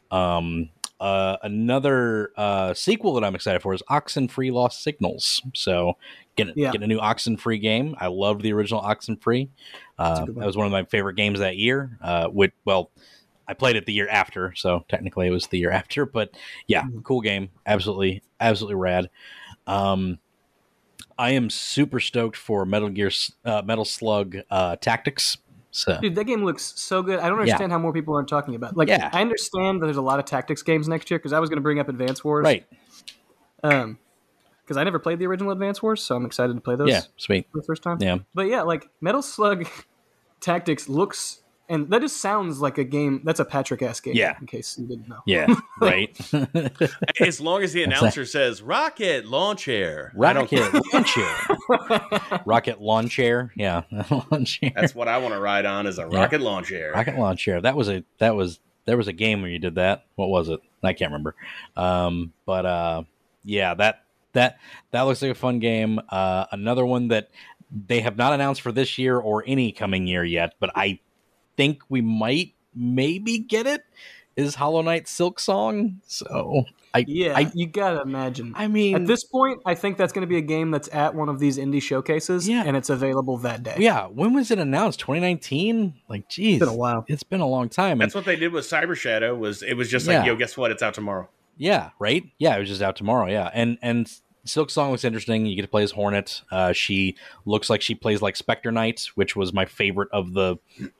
Another sequel that I'm excited for is Oxenfree Lost Signals. So get a new Oxenfree game. I loved the original Oxenfree. That was one of my favorite games that year. I played it the year after, so technically it was the year after. But yeah, cool game. Absolutely rad. I am super stoked for Metal Slug Tactics. So. Dude, that game looks so good. I don't understand how more people aren't talking about it. Like, I understand that there's a lot of tactics games next year, because I was going to bring up Advance Wars. Right. Because I never played the original Advance Wars, so I'm excited to play those. Yeah, sweet. For the first time. Yeah. But yeah, like, Metal Slug Tactics looks... And that just sounds like a game... That's a Patrick-ass game, in case you didn't know. Yeah, right. As long as the announcer says, Rocket Launcher. Rocket Launcher. Rocket Launcher. Yeah. Launcher. That's what I want to ride on, is a Rocket Launcher. Rocket Launcher. There was a game where you did that. What was it? I can't remember. That looks like a fun game. Another one that they have not announced for this year or any coming year yet, but I think we might maybe get it, is Hollow Knight Silk Song. So you gotta imagine. I mean, at this point, I think that's going to be a game that's at one of these indie showcases, and it's available that day. Yeah, when was it announced? 2019? Like, geez, it's been a while. It's been a long time. That's what they did with Cyber Shadow. It was just like, yo, guess what? It's out tomorrow. Yeah, right. Yeah, it was just out tomorrow. Yeah, and Silk Song looks interesting. You get to play as Hornet. She looks like she plays like Spectre Knight, which was my favorite of the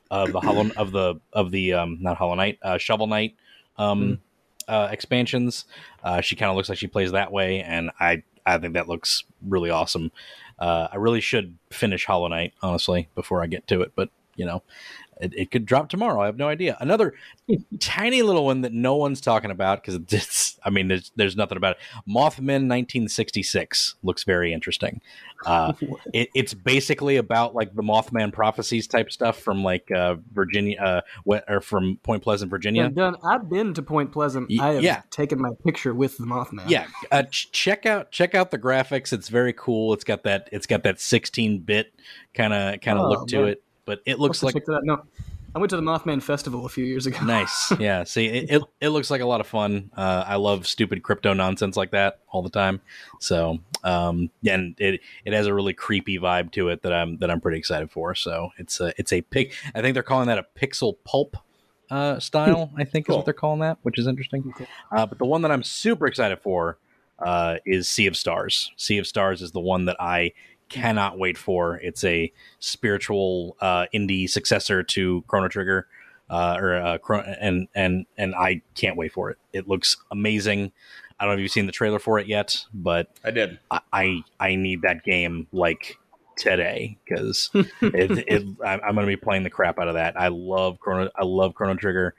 not Hollow Knight, Shovel Knight expansions. She kind of looks like she plays that way, and I think that looks really awesome. I really should finish Hollow Knight, honestly, before I get to it, but it could drop tomorrow. I have no idea. Another tiny little one that no one's talking about, because there's nothing about it. Mothman 1966 looks very interesting. It's basically about like the Mothman prophecies type stuff from like Virginia, or from Point Pleasant, Virginia. Yeah, I've been to Point Pleasant. I have taken my picture with the Mothman. Yeah, check out the graphics. It's very cool. It's got that 16-bit kind of look to it. But it looks like... No, I went to the Mothman Festival a few years ago. Nice. Yeah. See, it looks like a lot of fun. I love stupid crypto nonsense like that all the time. So, and it has a really creepy vibe to it that I'm pretty excited for. So it's a I think they're calling that a pixel pulp style, I think is what they're calling that, which is interesting. Okay. But the one that I'm super excited for is Sea of Stars. Sea of Stars is the one that I cannot wait for. It's a spiritual indie successor to Chrono Trigger, and I can't wait for it. It looks amazing. I don't know if you've seen the trailer for it yet, but I did. I need that game like today, because I'm going to be playing the crap out of that. I love Chrono Trigger.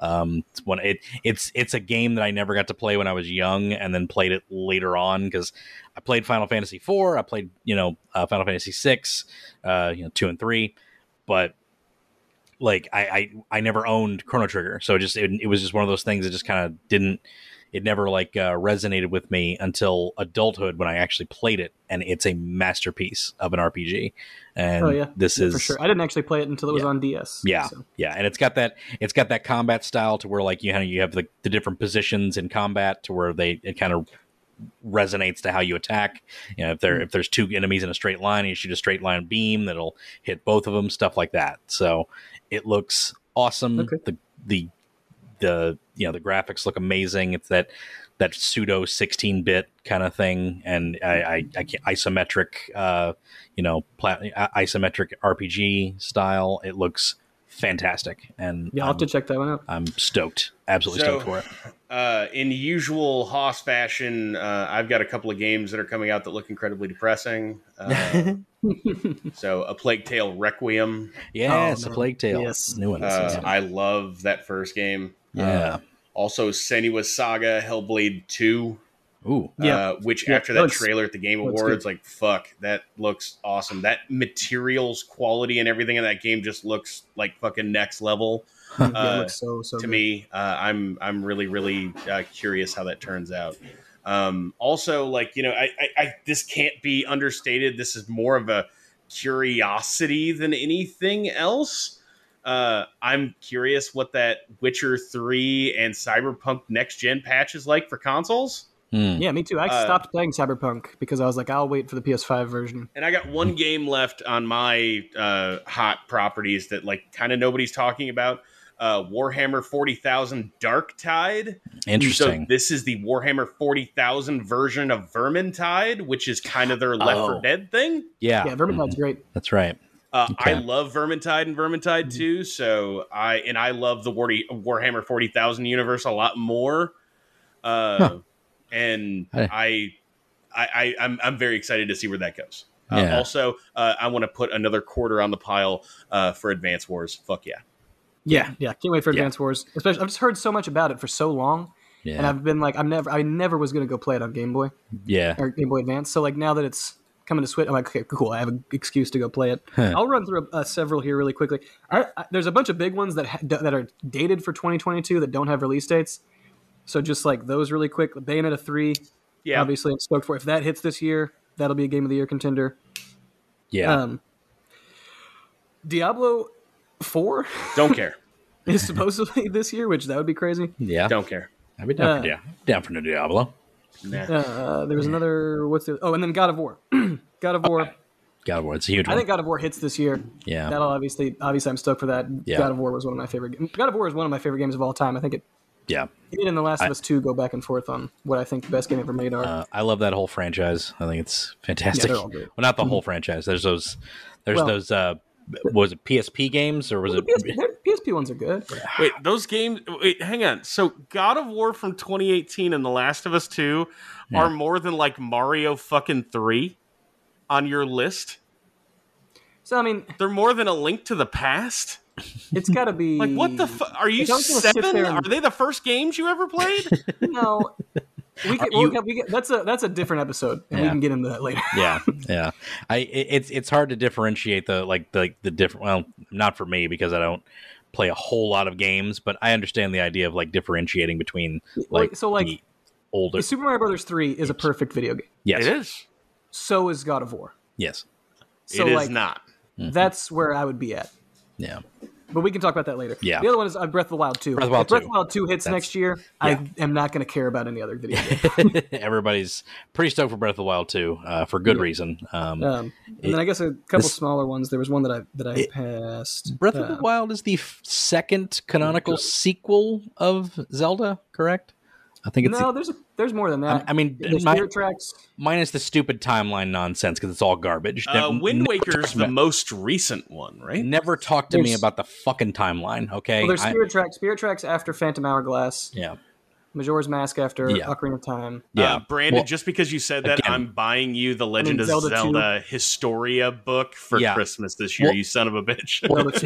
It's a game that I never got to play when I was young, and then played it later on, because I played Final Fantasy IV, I played Final Fantasy VI, 2 and 3, but like I never owned Chrono Trigger, so it was just one of those things that just kind of didn't. It never resonated with me until adulthood, when I actually played it, and it's a masterpiece of an RPG. And this is for sure. I didn't actually play it until it was on DS. Yeah, so. Yeah, and it's got that combat style to where like you have the different positions in combat to where it kind of resonates to how you attack. If there's two enemies in a straight line, and you shoot a straight line beam that'll hit both of them, stuff like that. So it looks awesome. Okay. The graphics look amazing. It's that pseudo 16-bit kind of thing, and I can't, isometric isometric RPG style. It looks fantastic, and I'll have to check that one out. I'm stoked, absolutely stoked for it. In usual Haas fashion, I've got a couple of games that are coming out that look incredibly depressing. So, A Plague Tale Requiem. Yes, A Plague Tale. Yes. New one. I love that first game. Yeah. Also, Senua's Saga, Hellblade 2. Ooh. Which after that trailer at the Game Awards, like, fuck, that looks awesome. That materials quality and everything in that game just looks like fucking next level. It looks so to good. me. I'm really, really curious how that turns out. Also, like, you know, I this can't be understated. This is more of a curiosity than anything else. I'm curious what that Witcher 3 and Cyberpunk next gen patch is like for consoles. Yeah, me too. I stopped playing Cyberpunk because I was like, I'll wait for the PS5 version. And I got one game left on my hot properties that, like, kind of nobody's talking about. Warhammer 40,000 Darktide. Interesting. So this is the Warhammer 40,000 version of Vermintide, which is kind of their Left 4 Dead thing. Yeah. Yeah, Vermintide's great. That's right. I love Vermintide and Vermintide 2, so I love the Warhammer 40,000 universe a lot more. And I'm very excited to see where that goes. Also, I want to put another quarter on the pile for Advance Wars. Fuck yeah. Yeah. Can't wait for Advance Wars. Especially, I've just heard so much about it for so long, and I've been like, I never was going to go play it on Game Boy. Yeah. Or Game Boy Advance. So like now that it's coming to Switch, I'm like, okay, cool. I have an excuse to go play it. I'll run through several here really quickly. There's a bunch of big ones that are dated for 2022 that don't have release dates. So just like those really quick. Bayonetta 3, obviously I'm stoked for. If that hits this year, that'll be a Game of the Year contender. Yeah. Diablo 4 don't care is supposedly this year, which that would be crazy. Yeah, don't care. I'd be down for the Diablo. Nah. There was another and then God of War. God of War. God of War, it's a huge one. I think God of War hits this year. Yeah, that'll obviously I'm stoked for that. Yeah. God of War was one of my favorite. God of War is one of my favorite games of all time. I think it. Yeah. It and The Last of Us 2 go back and forth on what I think the best game ever made are. I love that whole franchise. I think it's fantastic. Yeah, they're all great. Well, not the whole franchise. There's those. Was it PSP games or was it? PSP ones are good. Wait, those games. Wait, hang on. So God of War from 2018 and The Last of Us 2 are more than like Mario fucking 3 on your list. So I mean, they're more than A Link to the Past. It's got to be like, what the fuck? Are you 7? Are they the first games you ever played? No. That's a different episode, and we can get into that later. Yeah. It's hard to differentiate the different. Well, not for me because I don't play a whole lot of games, but I understand the idea of like differentiating between the older. Super Mario Brothers 3 is a perfect video game. Yes, it is. So is God of War. Yes, so it is not. That's where I would be at. Yeah. But we can talk about that later. Yeah. The other one is Breath of the Wild 2. If Breath of the Wild 2 hits next year, I am not going to care about any other video game. Everybody's pretty stoked for Breath of the Wild 2 for good reason. And then I guess a couple smaller ones. There was one that I passed. Breath of the Wild is the second canonical sequel of Zelda, correct? I think it's there's more than that. I mean, the Spirit Tracks minus the stupid timeline nonsense because it's all garbage. Wind Waker's the most recent one, right? Never talk to me about the fucking timeline, okay? Well, there's Spirit Tracks after Phantom Hourglass. Yeah. Majora's Mask after Ocarina of Time. Yeah, Brandon, just because you said that, I'm buying you the Legend of Zelda Historia book for Christmas this year, you son of a bitch.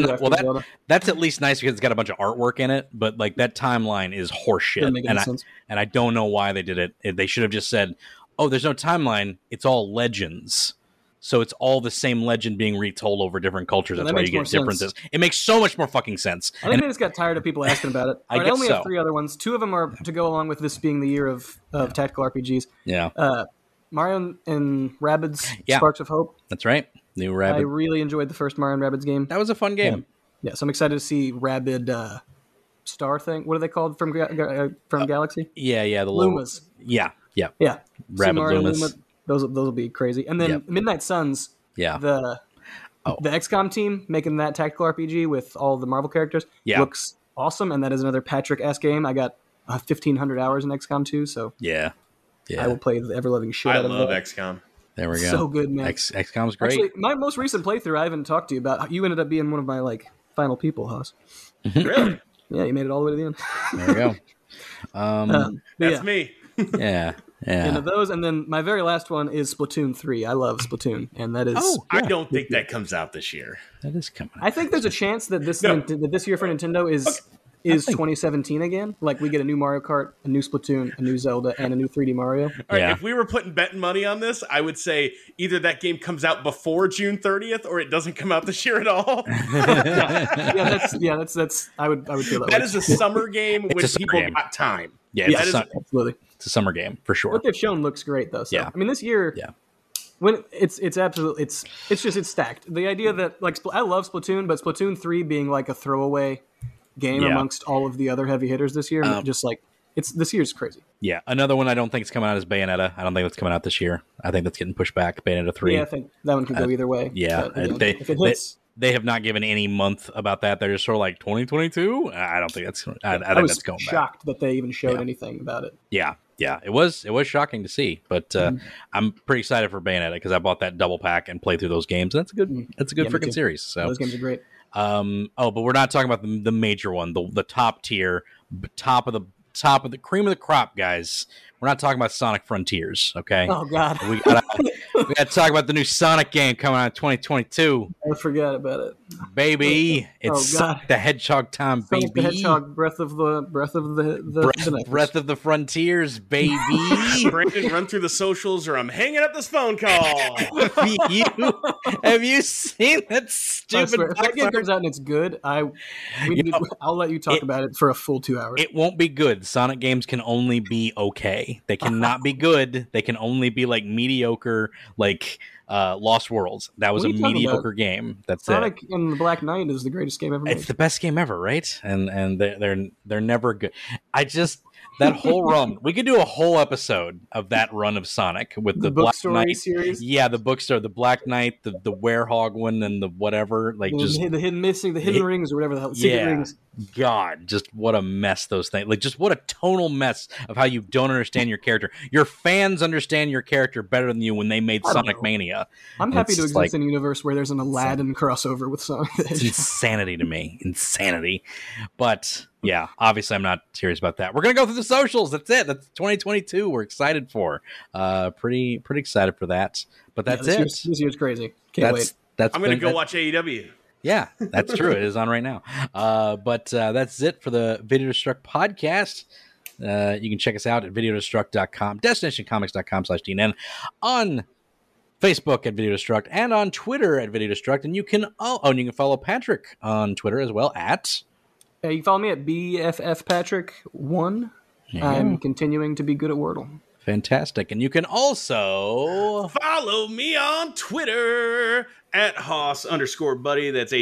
That's at least nice because it's got a bunch of artwork in it, but like that timeline is horseshit. And I don't know why they did it. They should have just said, oh, there's no timeline. It's all legends. So it's all the same legend being retold over different cultures. That's why you get differences. It makes so much more fucking sense. I think they just got tired of people asking about it. I only have 3 other ones. 2 of them are to go along with this being the year of tactical RPGs. Yeah. Mario and Rabbids Sparks of Hope. That's right. New Rabbids. I really enjoyed the first Mario and Rabbids game. That was a fun game. Yeah, so I'm excited to see Rabbid Star thing. What are they called from Galaxy? Yeah, the Lumas. Yeah. Rabbid Lumas. Those will be crazy. And then Midnight Suns, the XCOM team making that tactical RPG with all the Marvel characters looks awesome. And that is another Patrick-esque game. I got 1,500 hours in XCOM 2, so I will play the ever-loving shit out of it. I love XCOM. There we go. So good, man. XCOM's great. Actually, my most recent playthrough I haven't talked to you about. You ended up being one of my final people, Haas. Really? Yeah, you made it all the way to the end. There we go. That's me. Yeah. And of those, and then my very last one is Splatoon 3. I love Splatoon, and that is. I don't think that comes out this year. That is coming. I think there's a chance that this year for Nintendo is is 2017 again. Like, we get a new Mario Kart, a new Splatoon, a new Zelda, and a new 3D Mario. All right, if we were putting betting money on this, I would say either that game comes out before June 30th or it doesn't come out this year at all. That's I would feel that way. That is a summer game when people got time. Yeah, absolutely. It's a summer game for sure. What they've shown looks great though. So, I mean, this year, when it's absolutely it's stacked. The idea that, like, I love Splatoon, but Splatoon 3 being like a throwaway game amongst all of the other heavy hitters this year, just like this year's crazy. Yeah, another one I don't think is coming out is Bayonetta. I don't think that's coming out this year. I think that's getting pushed back. Bayonetta 3. Yeah, I think that one could go either way. Yeah, if it hits. They have not given any month about that. They're just sort of like 2022. I don't think that's. I think that's going back. Shocked that they even showed anything about it. Yeah, it was shocking to see, but I'm pretty excited for Bayonetta because I bought that double pack and played through those games. That's a good. That's a good freaking series. So those games are great. But we're not talking about the major one, the top tier, top of the cream of the crop, guys. We're not talking about Sonic Frontiers, okay? Oh God, we gotta talk about the new Sonic game coming out in 2022. I forgot about it, baby. It's Sonic the Hedgehog time, baby. Sonic the Hedgehog, breath of the breath of the frontiers, baby. Brandon, run through the socials, or I'm hanging up this phone call. Have you seen that stupid? If that game comes out and it's good, I'll let you talk about it for a full 2 hours. It won't be good. Sonic games can only be okay. They cannot be good. They can only be like mediocre, like Lost Worlds. That was a mediocre game. That's Sonic and the Black Knight is the greatest game ever made. It's the best game ever, right? And they're never good. That whole run, we could do a whole episode of that run of Sonic with the Black Knight series. Yeah, the bookstore, the Black Knight, the Werehog one, and the whatever, like just the hidden rings or whatever the hell. Secret rings. God, just what a mess those things. Like, just what a tonal mess of how you don't understand your character. Your fans understand your character better than you when they made Sonic Mania. I'm happy to exist in a universe where there's an Aladdin crossover with Sonic. It's insanity to me. Insanity. But yeah, obviously I'm not serious about that. We're going to go through the socials. That's it. That's 2022. We're excited for. Pretty excited for that. But that's it. This year's crazy. Can't wait. I'm going to go watch AEW. Yeah, that's true. It is on right now. But that's it for the Video Destruct podcast. You can check us out at videodestruct.com, destinationcomics.com/DNN, on Facebook at Video Destruct, and on Twitter at Video Destruct. And you can you can follow Patrick on Twitter as well at... you can follow me at BFFPatrick1. I'm continuing to be good at Wordle. Fantastic. And you can also follow me on Twitter at Hoss_buddy. That's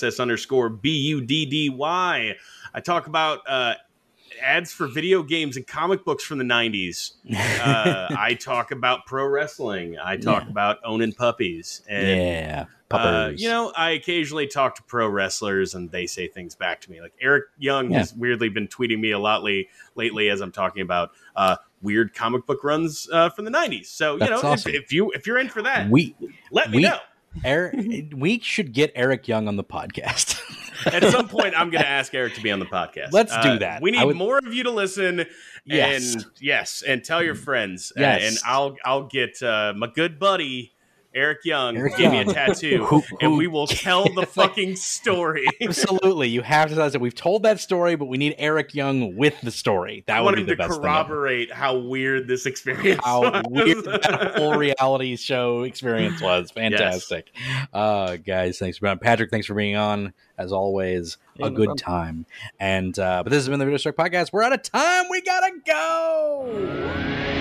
HOSS_BUDDY. I talk about ads for video games and comic books from the 90s. I talk about pro wrestling. I talk about owning puppies. And, puppers. I occasionally talk to pro wrestlers and they say things back to me. Like Eric Young has weirdly been tweeting me a lot lately as I'm talking about weird comic book runs from the 90s. So, awesome. if you're in for that, let me know. We should get Eric Young on the podcast. At some point, I'm going to ask Eric to be on the podcast. Let's do that. We need more of you to listen. And tell your friends. And I'll get my good buddy Eric Young give me a tattoo, and we will tell the fucking story. Absolutely, you have to tell us that we've told that story, but we need Eric Young with the story. That would be the best thing. I want him to corroborate how weird this experience was. Weird that whole reality show experience was. Fantastic. Guys, thanks for being on. Patrick, thanks for being on. As always, a good time. And but this has been the Video Destruct Podcast. We're out of time. We gotta go.